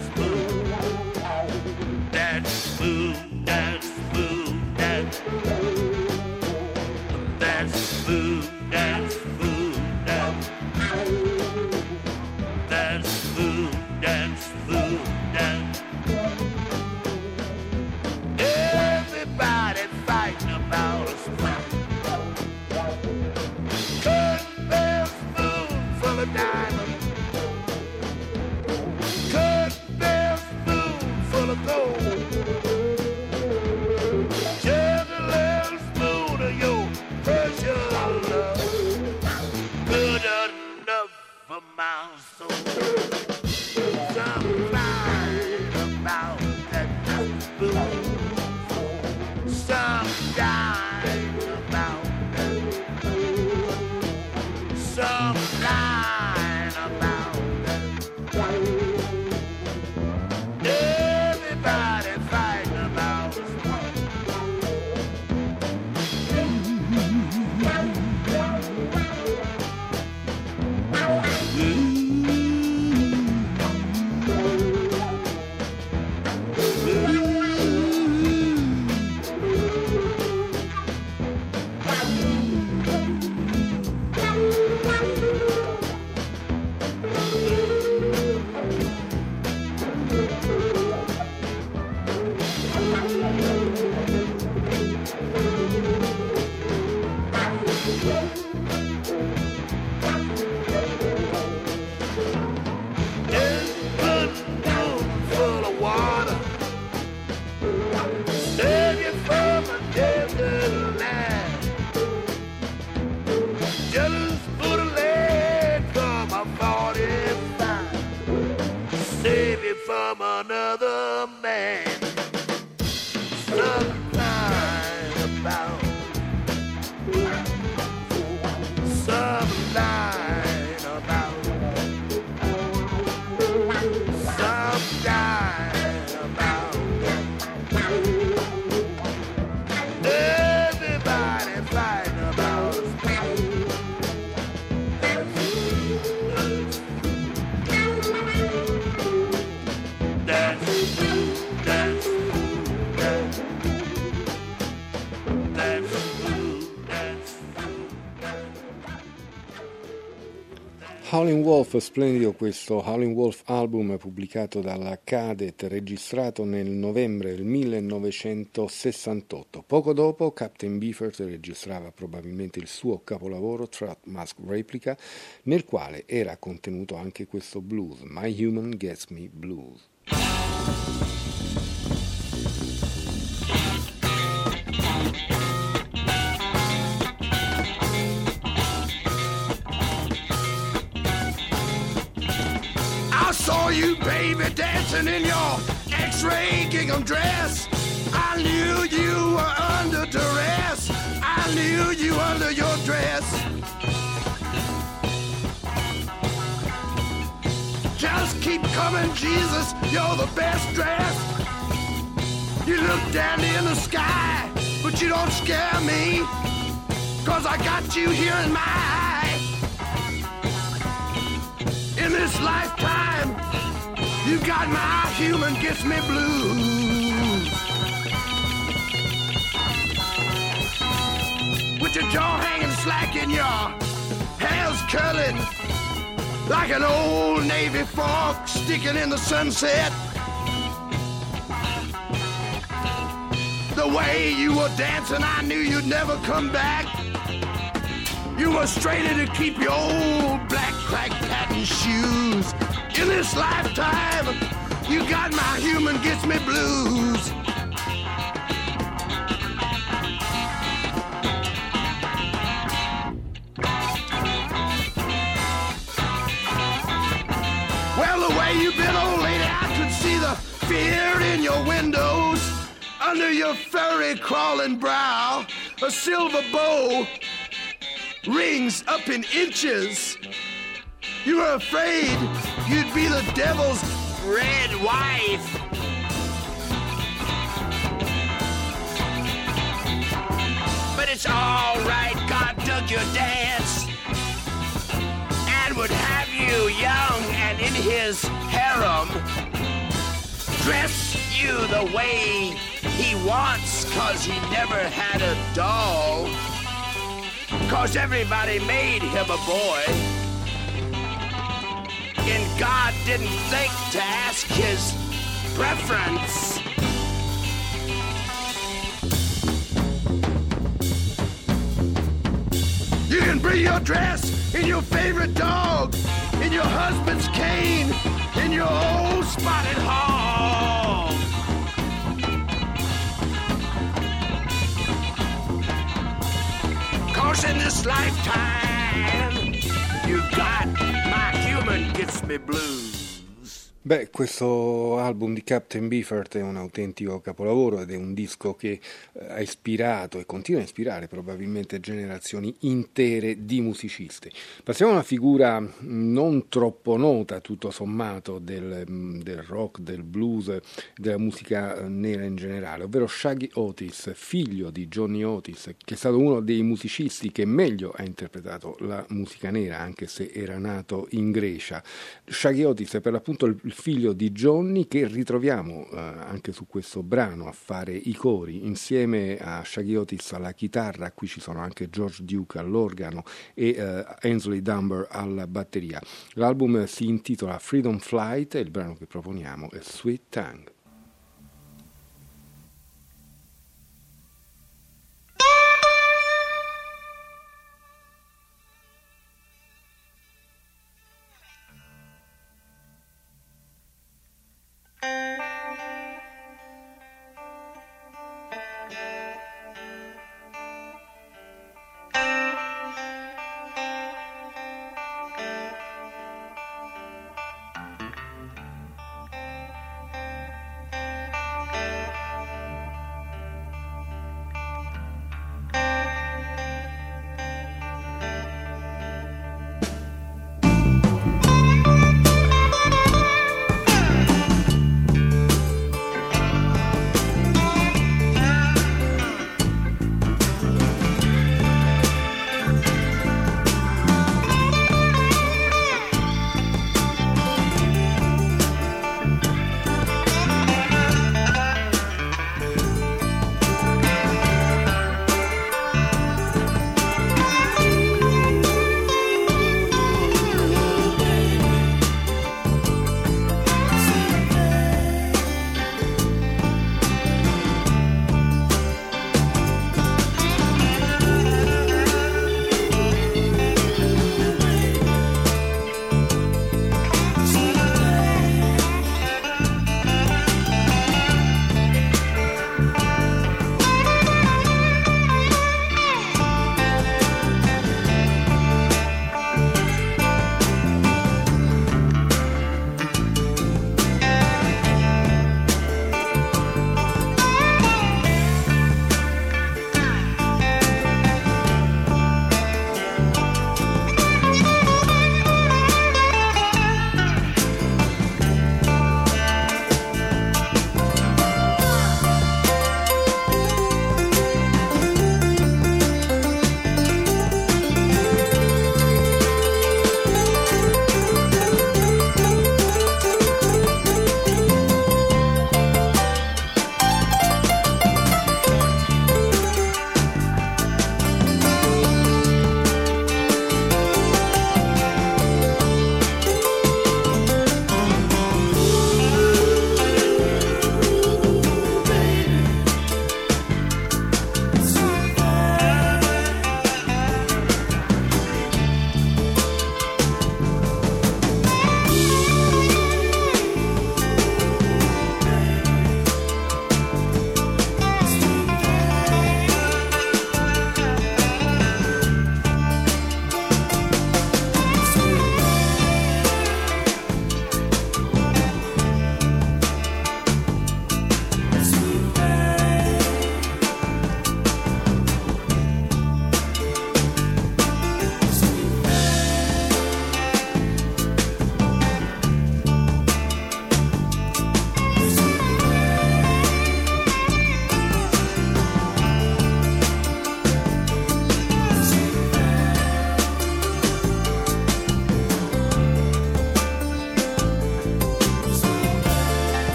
Howlin' Wolf, splendido questo Howlin' Wolf album pubblicato dalla Cadet, registrato nel novembre del millenovecentosessantotto. Poco dopo Captain Beefheart registrava probabilmente il suo capolavoro Trout Mask Replica, nel quale era contenuto anche questo blues, My Human Gets Me Blues. I saw you, baby, dancing in your X-ray gingham dress. I knew you were under duress. I knew you under your dress. Just keep coming, Jesus, you're the best dressed. You look down in the sky, but you don't scare me, 'cause I got you here in my eye. In this lifetime, you got my human gets me blues. With your jaw hanging slack and your hair's curling like an old Navy fork sticking in the sunset. The way you were dancing, I knew you'd never come back. You were straighter to keep your old black crack patent shoes. In this lifetime, you got my human gets me blues. Well, the way you've been, old lady, I could see the fear in your windows. Under your furry crawling brow, a silver bow rings up in inches. You were afraid you'd be the devil's red wife. But it's all right, God dug your dance and would have you young and in his harem. dress you the way he wants, 'cause he never had a doll, 'cause everybody made him a boy, and God didn't think to ask his preference. You can bring your dress in your favorite dog, in your husband's cane, in your old spotted hog. Cause in this lifetime, you've got my human gets me blues. Beh, questo album di Captain Beefheart è un autentico capolavoro ed è un disco che eh, ha ispirato e continua a ispirare probabilmente generazioni intere di musicisti. Passiamo a una figura non troppo nota, tutto sommato, del, del rock, del blues, della musica nera in generale, ovvero Shaggy Otis, figlio di Johnny Otis, che è stato uno dei musicisti che meglio ha interpretato la musica nera, anche se era nato in Grecia. Shaggy Otis è per l'appunto il il figlio di Johnny, che ritroviamo eh, anche su questo brano a fare i cori insieme a Shaggy Otis alla chitarra. Qui ci sono anche George Duke all'organo e eh, Ainsley Dunbar alla batteria. L'album si intitola Freedom Flight e il brano che proponiamo è Sweet Tongue.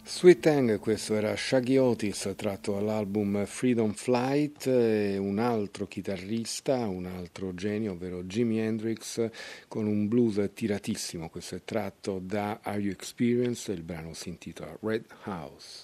Sweet Tang, questo era Shaggy Otis tratto dall'album Freedom Flight, e un altro chitarrista, un altro genio, ovvero Jimi Hendrix, con un blues tiratissimo. Questo è tratto da Are You Experienced? Il brano si intitola Red House.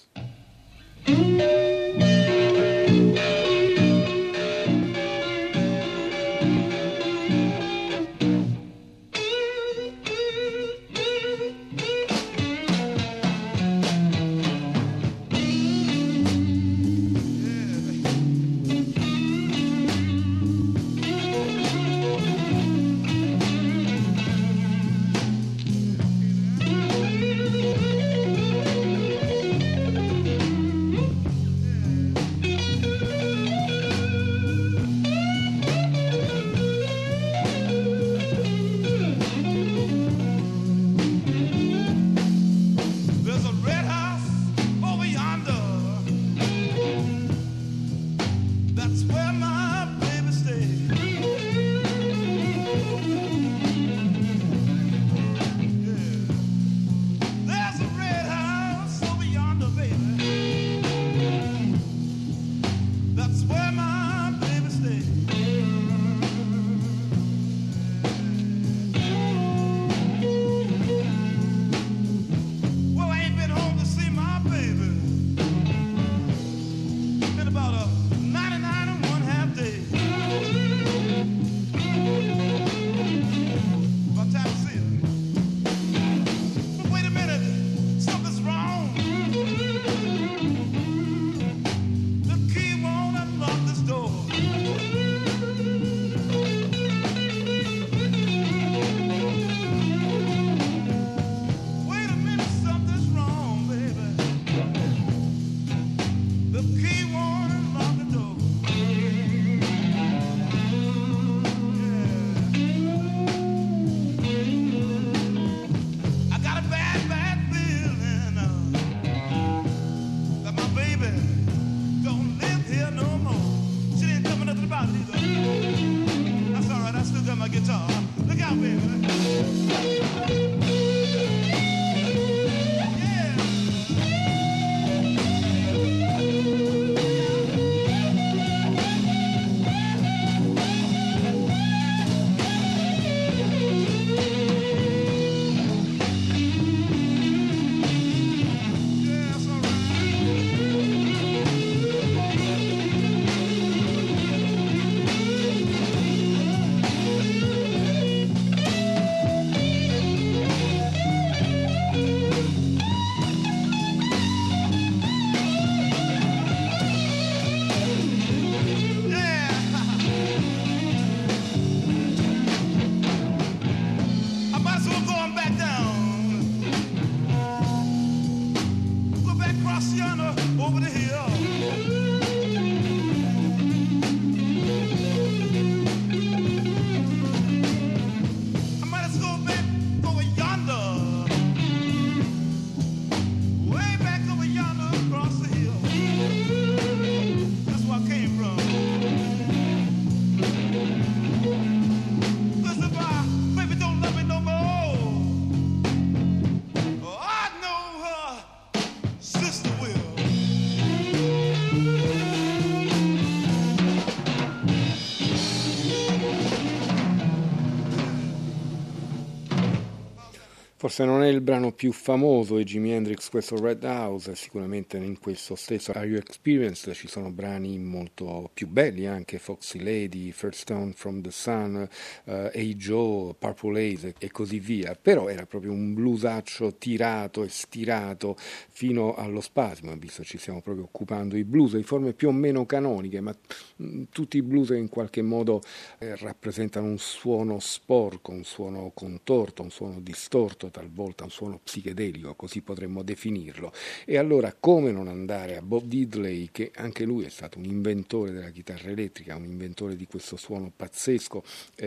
Forse non è il brano più famoso di Jimi Hendrix, questo Red House, sicuramente in questo stesso Are You Experienced ci sono brani molto più belli, anche Foxy Lady, First Stone from the Sun, uh, Hey Joe, Purple Haze e così via, però era proprio un bluesaccio tirato e stirato fino allo spasimo, visto ci stiamo proprio occupando di blues, di forme più o meno canoniche, ma mh, tutti i blues in qualche modo eh, rappresentano un suono sporco, un suono contorto, un suono distorto, talvolta un suono psichedelico, così potremmo definirlo. E allora come non andare a Bob Diddley, che anche lui è stato un inventore della chitarra elettrica, un inventore di questo suono pazzesco,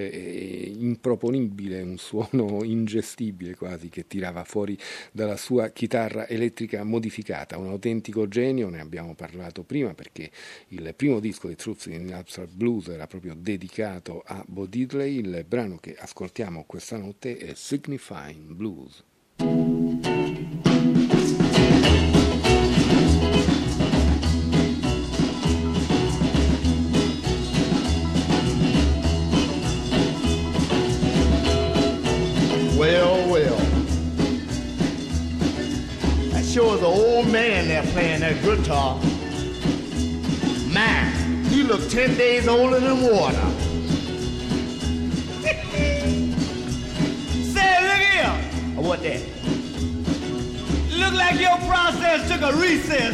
eh, improponibile, un suono ingestibile quasi, che tirava fuori dalla sua chitarra elettrica modificata, un autentico genio. Ne abbiamo parlato prima perché il primo disco di Truth in Abstract Blues era proprio dedicato a Bob Diddley. Il brano che ascoltiamo questa notte è Signifying Blues. sure is an old man there playing that guitar. Man, he looked ten days older than water. Say, look here. What that? Look like your process took a recess.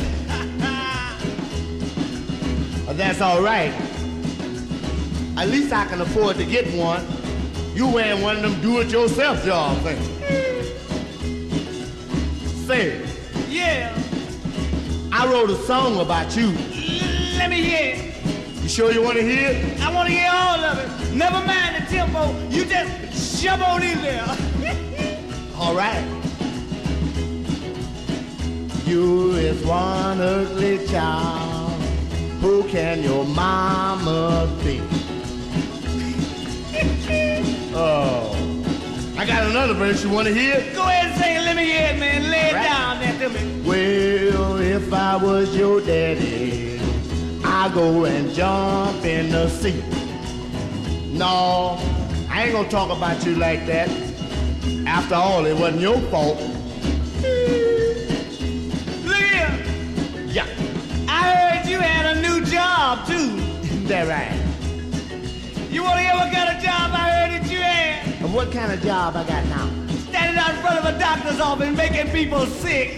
That's all right. At least I can afford to get one. You wearing one of them do-it-yourself jobs, ain't you? Say, Yeah. I wrote a song about you. L- let me hear it. You sure you want to hear it? I want to hear all of it. Never mind the tempo. You just shove on in there. All right. You is one ugly child. Who can your mama be? Oh, I got another verse you want to hear? Go ahead and sing it. Let me hear it, man. Lay it Right. down there to me. Well, if I was your daddy, I'd go and jump in the sea. No, I ain't gonna talk about you like that. After all, it wasn't your fault. Look here. Yeah, I heard you had a new job, too. that right. You want to hear what kind of job I heard that you had? And what kind of job I got now? Standing out in front of a doctor's office making people sick.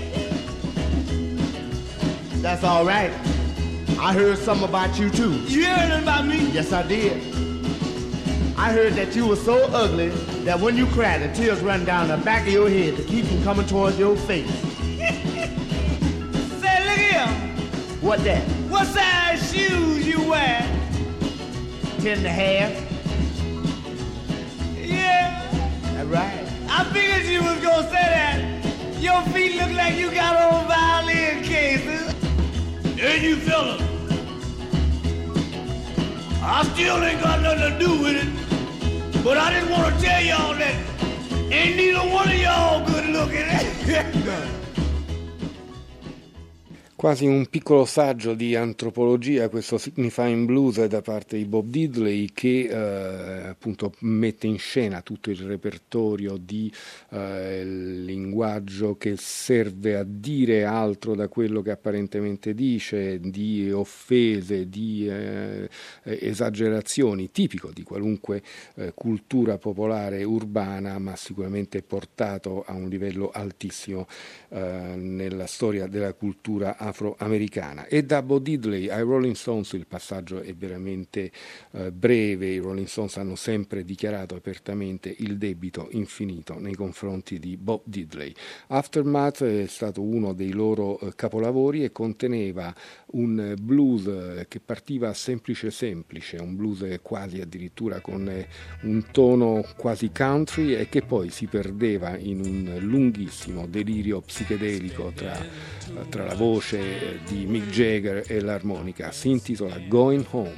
That's all right. I heard something about you too. You heard it about me? Yes, I did. I heard that you were so ugly that when you cried, the tears run down the back of your head to keep from coming towards your face. Say, look here. What that? What size shoes you wear? Ten and a half? Yeah. That's right. I figured you was gonna say that. Your feet look like you got on violin cases. And you fellas, I still ain't got nothing to do with it. But I just want to tell y'all that ain't neither one of y'all good looking. Quasi un piccolo saggio di antropologia, questo Signifying Blues da parte di Bob Diddley, che eh, appunto mette in scena tutto il repertorio di eh, linguaggio che serve a dire altro da quello che apparentemente dice, di offese, di eh, esagerazioni, tipico di qualunque eh, cultura popolare urbana, ma sicuramente portato a un livello altissimo eh, nella storia della cultura afroamericana. E da Bo Diddley ai Rolling Stones il passaggio è veramente eh, breve. I Rolling Stones hanno sempre dichiarato apertamente il debito infinito nei confronti di Bob Diddley. Aftermath è stato uno dei loro eh, capolavori e conteneva un eh, blues eh, che partiva semplice semplice, un blues eh, quasi addirittura con eh, un tono quasi country e che poi si perdeva in un lunghissimo delirio psichedelico tra, tra la voce di Mick Jagger e l'armonica. Si intitola Going Home.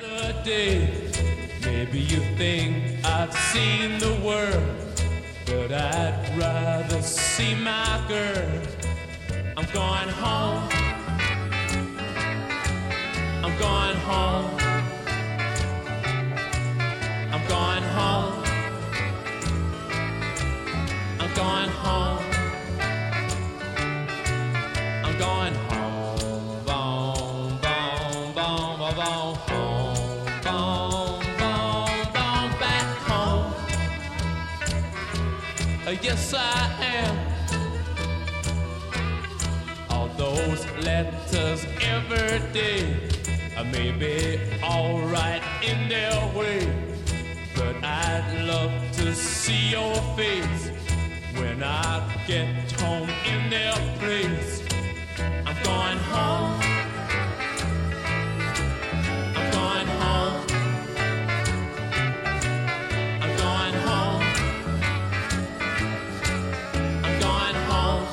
Maybe you think I've seen the world, but I'd rather see my girl. I'm going home. I'm going home. I'm going home. I'm going home. I'm going home. Boom, boom, boom, boom, boom, home. Boom, boom, boom, back home. Uh, yes, I am. All those letters every day uh, may be all right in their way, but I'd love to see your face when I get home in their place. I'm going home. I'm going home. I'm going home. I'm going home.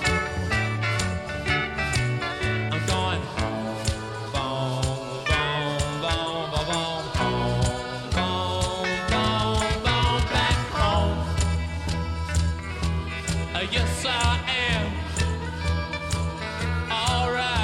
I'm going home. Boom, boom, boom, boom, boom, home. Boom, boom, boom, back home. Uh, yes, I am. All right.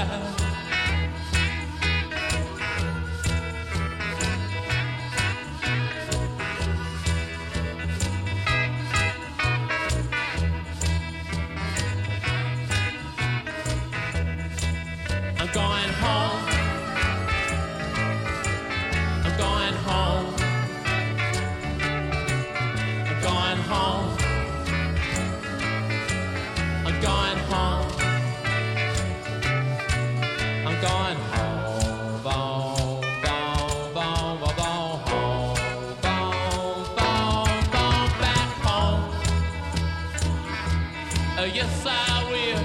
Uh, yes, I will.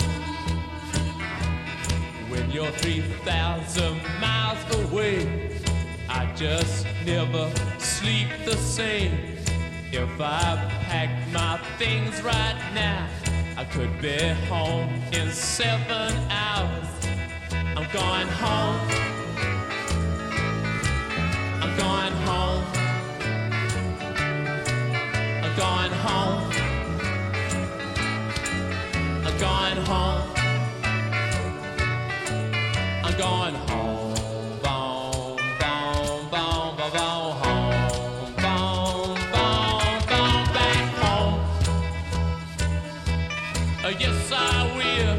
When you're three thousand miles away, I just never sleep the same. If I pack my things right now, I could be home in seven hours. I'm going home. I'm going home. I'm going home. I'm going home. I'm going home. Boom, boom, boom, boom, boom, home. Boom, boom, boom, back home. Uh, yes, I will.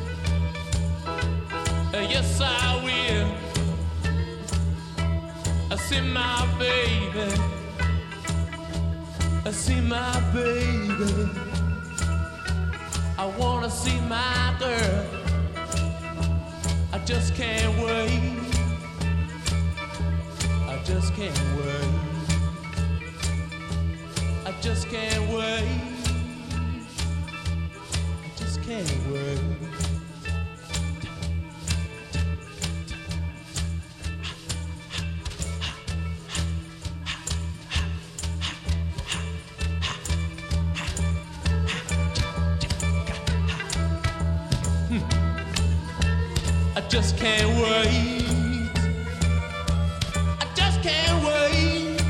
Uh, yes, I will. I see my baby. I see my baby. I wanna see my girl. I just can't wait. I just can't wait. I just can't wait. I just can't wait. I just can't wait. I just can't wait.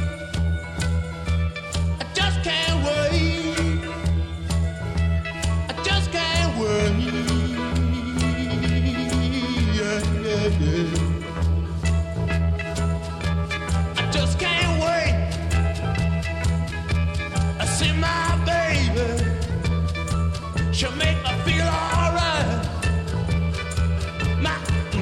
I just can't wait. I just can't wait. Yeah, yeah, yeah. I just can't wait. I see my baby. She'll make me feel alright. My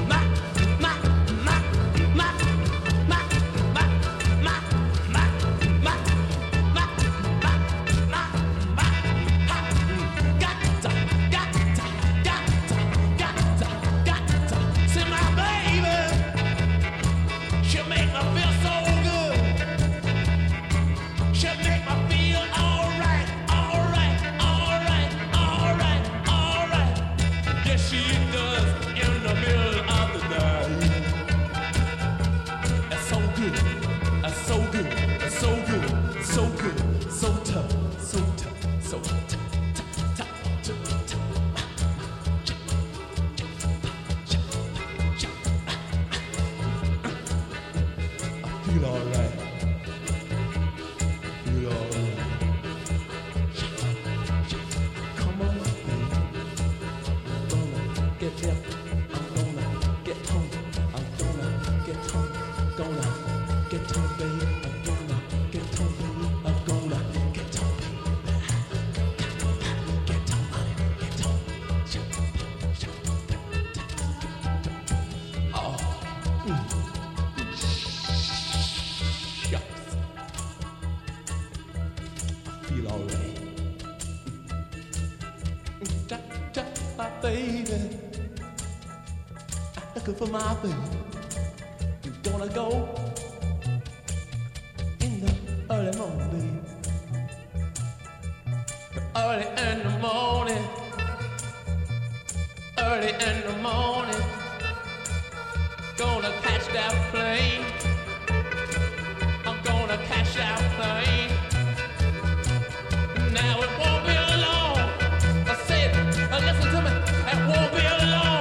for my baby, you're gonna go in the early morning, baby. Early in the morning, early in the morning, gonna catch that plane. I'm gonna catch that plane. Now it won't be long. I said, uh, listen to me, it won't be long.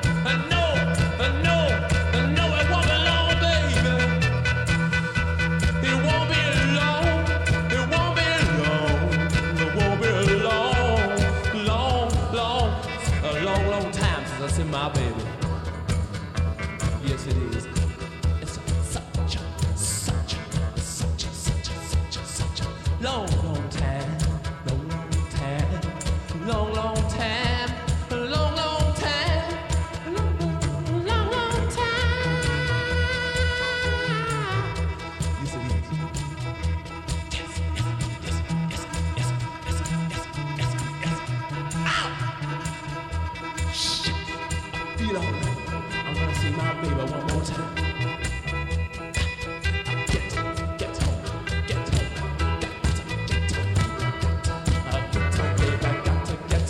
My baby, yes it is. It's such a, such a, such a, such a, such a, such a long, long time, long, long time, long, long time, long, long time, long, long, long time. Yes it is. Yes, yes, yes, yes, yes, yes, yes, yes, yes, yes. Ow! Shit. Feel all right. I'm gonna see my baby one more time. Get, get home, get home, get, get home. I get home, baby, I got to get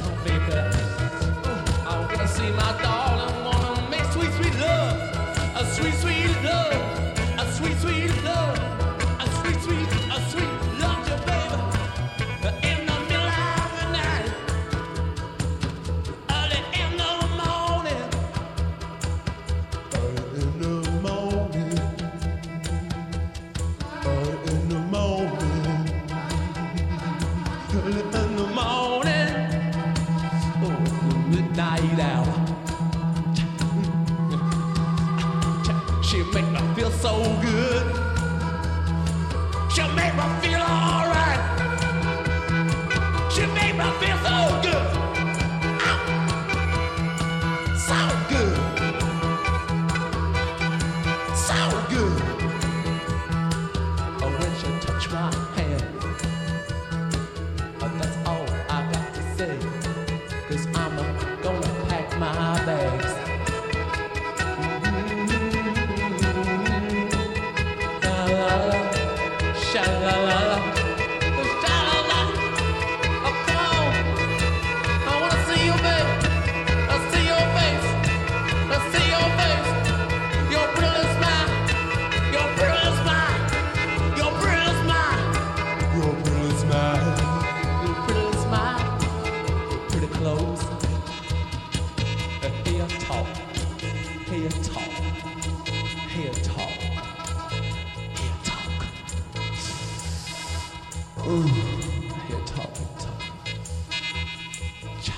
night out. She make me feel so good. She make me feel alright. She make me feel so good. Ah, so good. So good. Oh, when she touch my hand, oh, that's all I got to say. Cause I'm gonna pack my bags. Sha-la-la-la, sha-la-la. Oh, come on. I wanna see you, babe. Let's see your face. Let's see your face. Your pretty smile. Your pretty smile. Your pretty smile. Your pretty smile. Your pretty smile. Your pretty clothes. Here talk. Here talk. Here talk. Ooh, here talk, here talk. Cha.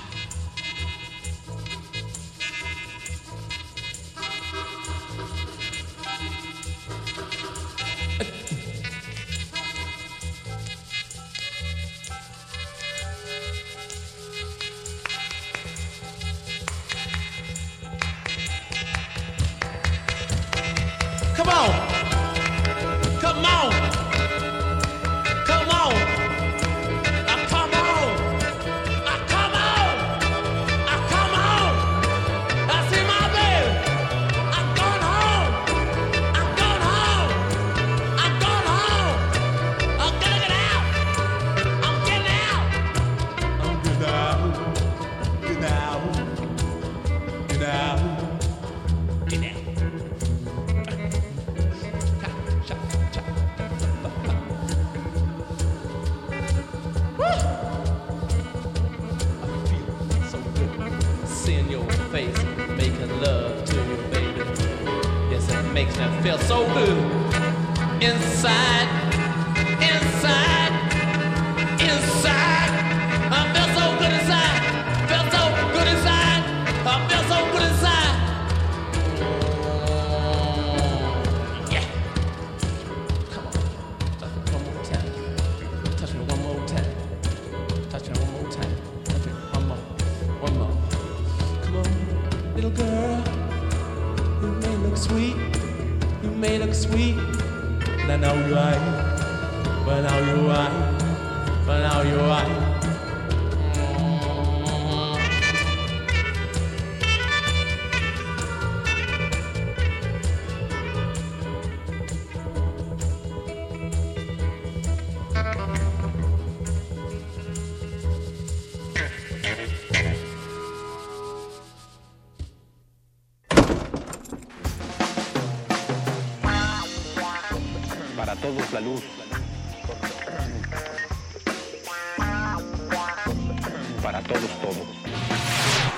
Come on! Come on! Come on! Ah, come on! Ah, come on! Ah, come on! I see my baby! I'm going home! I'm going home! I'm going home! I'm gonna get out! I'm getting out! I'm getting out! Getting out! Getting out! Getting out! Seeing your face, making love to you, baby. Yes, it makes me feel so good. Inside, inside, inside. I feel so good inside. Feel so good inside. I feel so good inside. Yeah. Come on. Touch me one more time. Touch me one more time. Touch me one more time. Touch me one more. One more. Come on, little girl. You may look sweet. You may look sweet. But I know you're right. But now you're right. But now you're right. Para todos la luz. Para todos todo.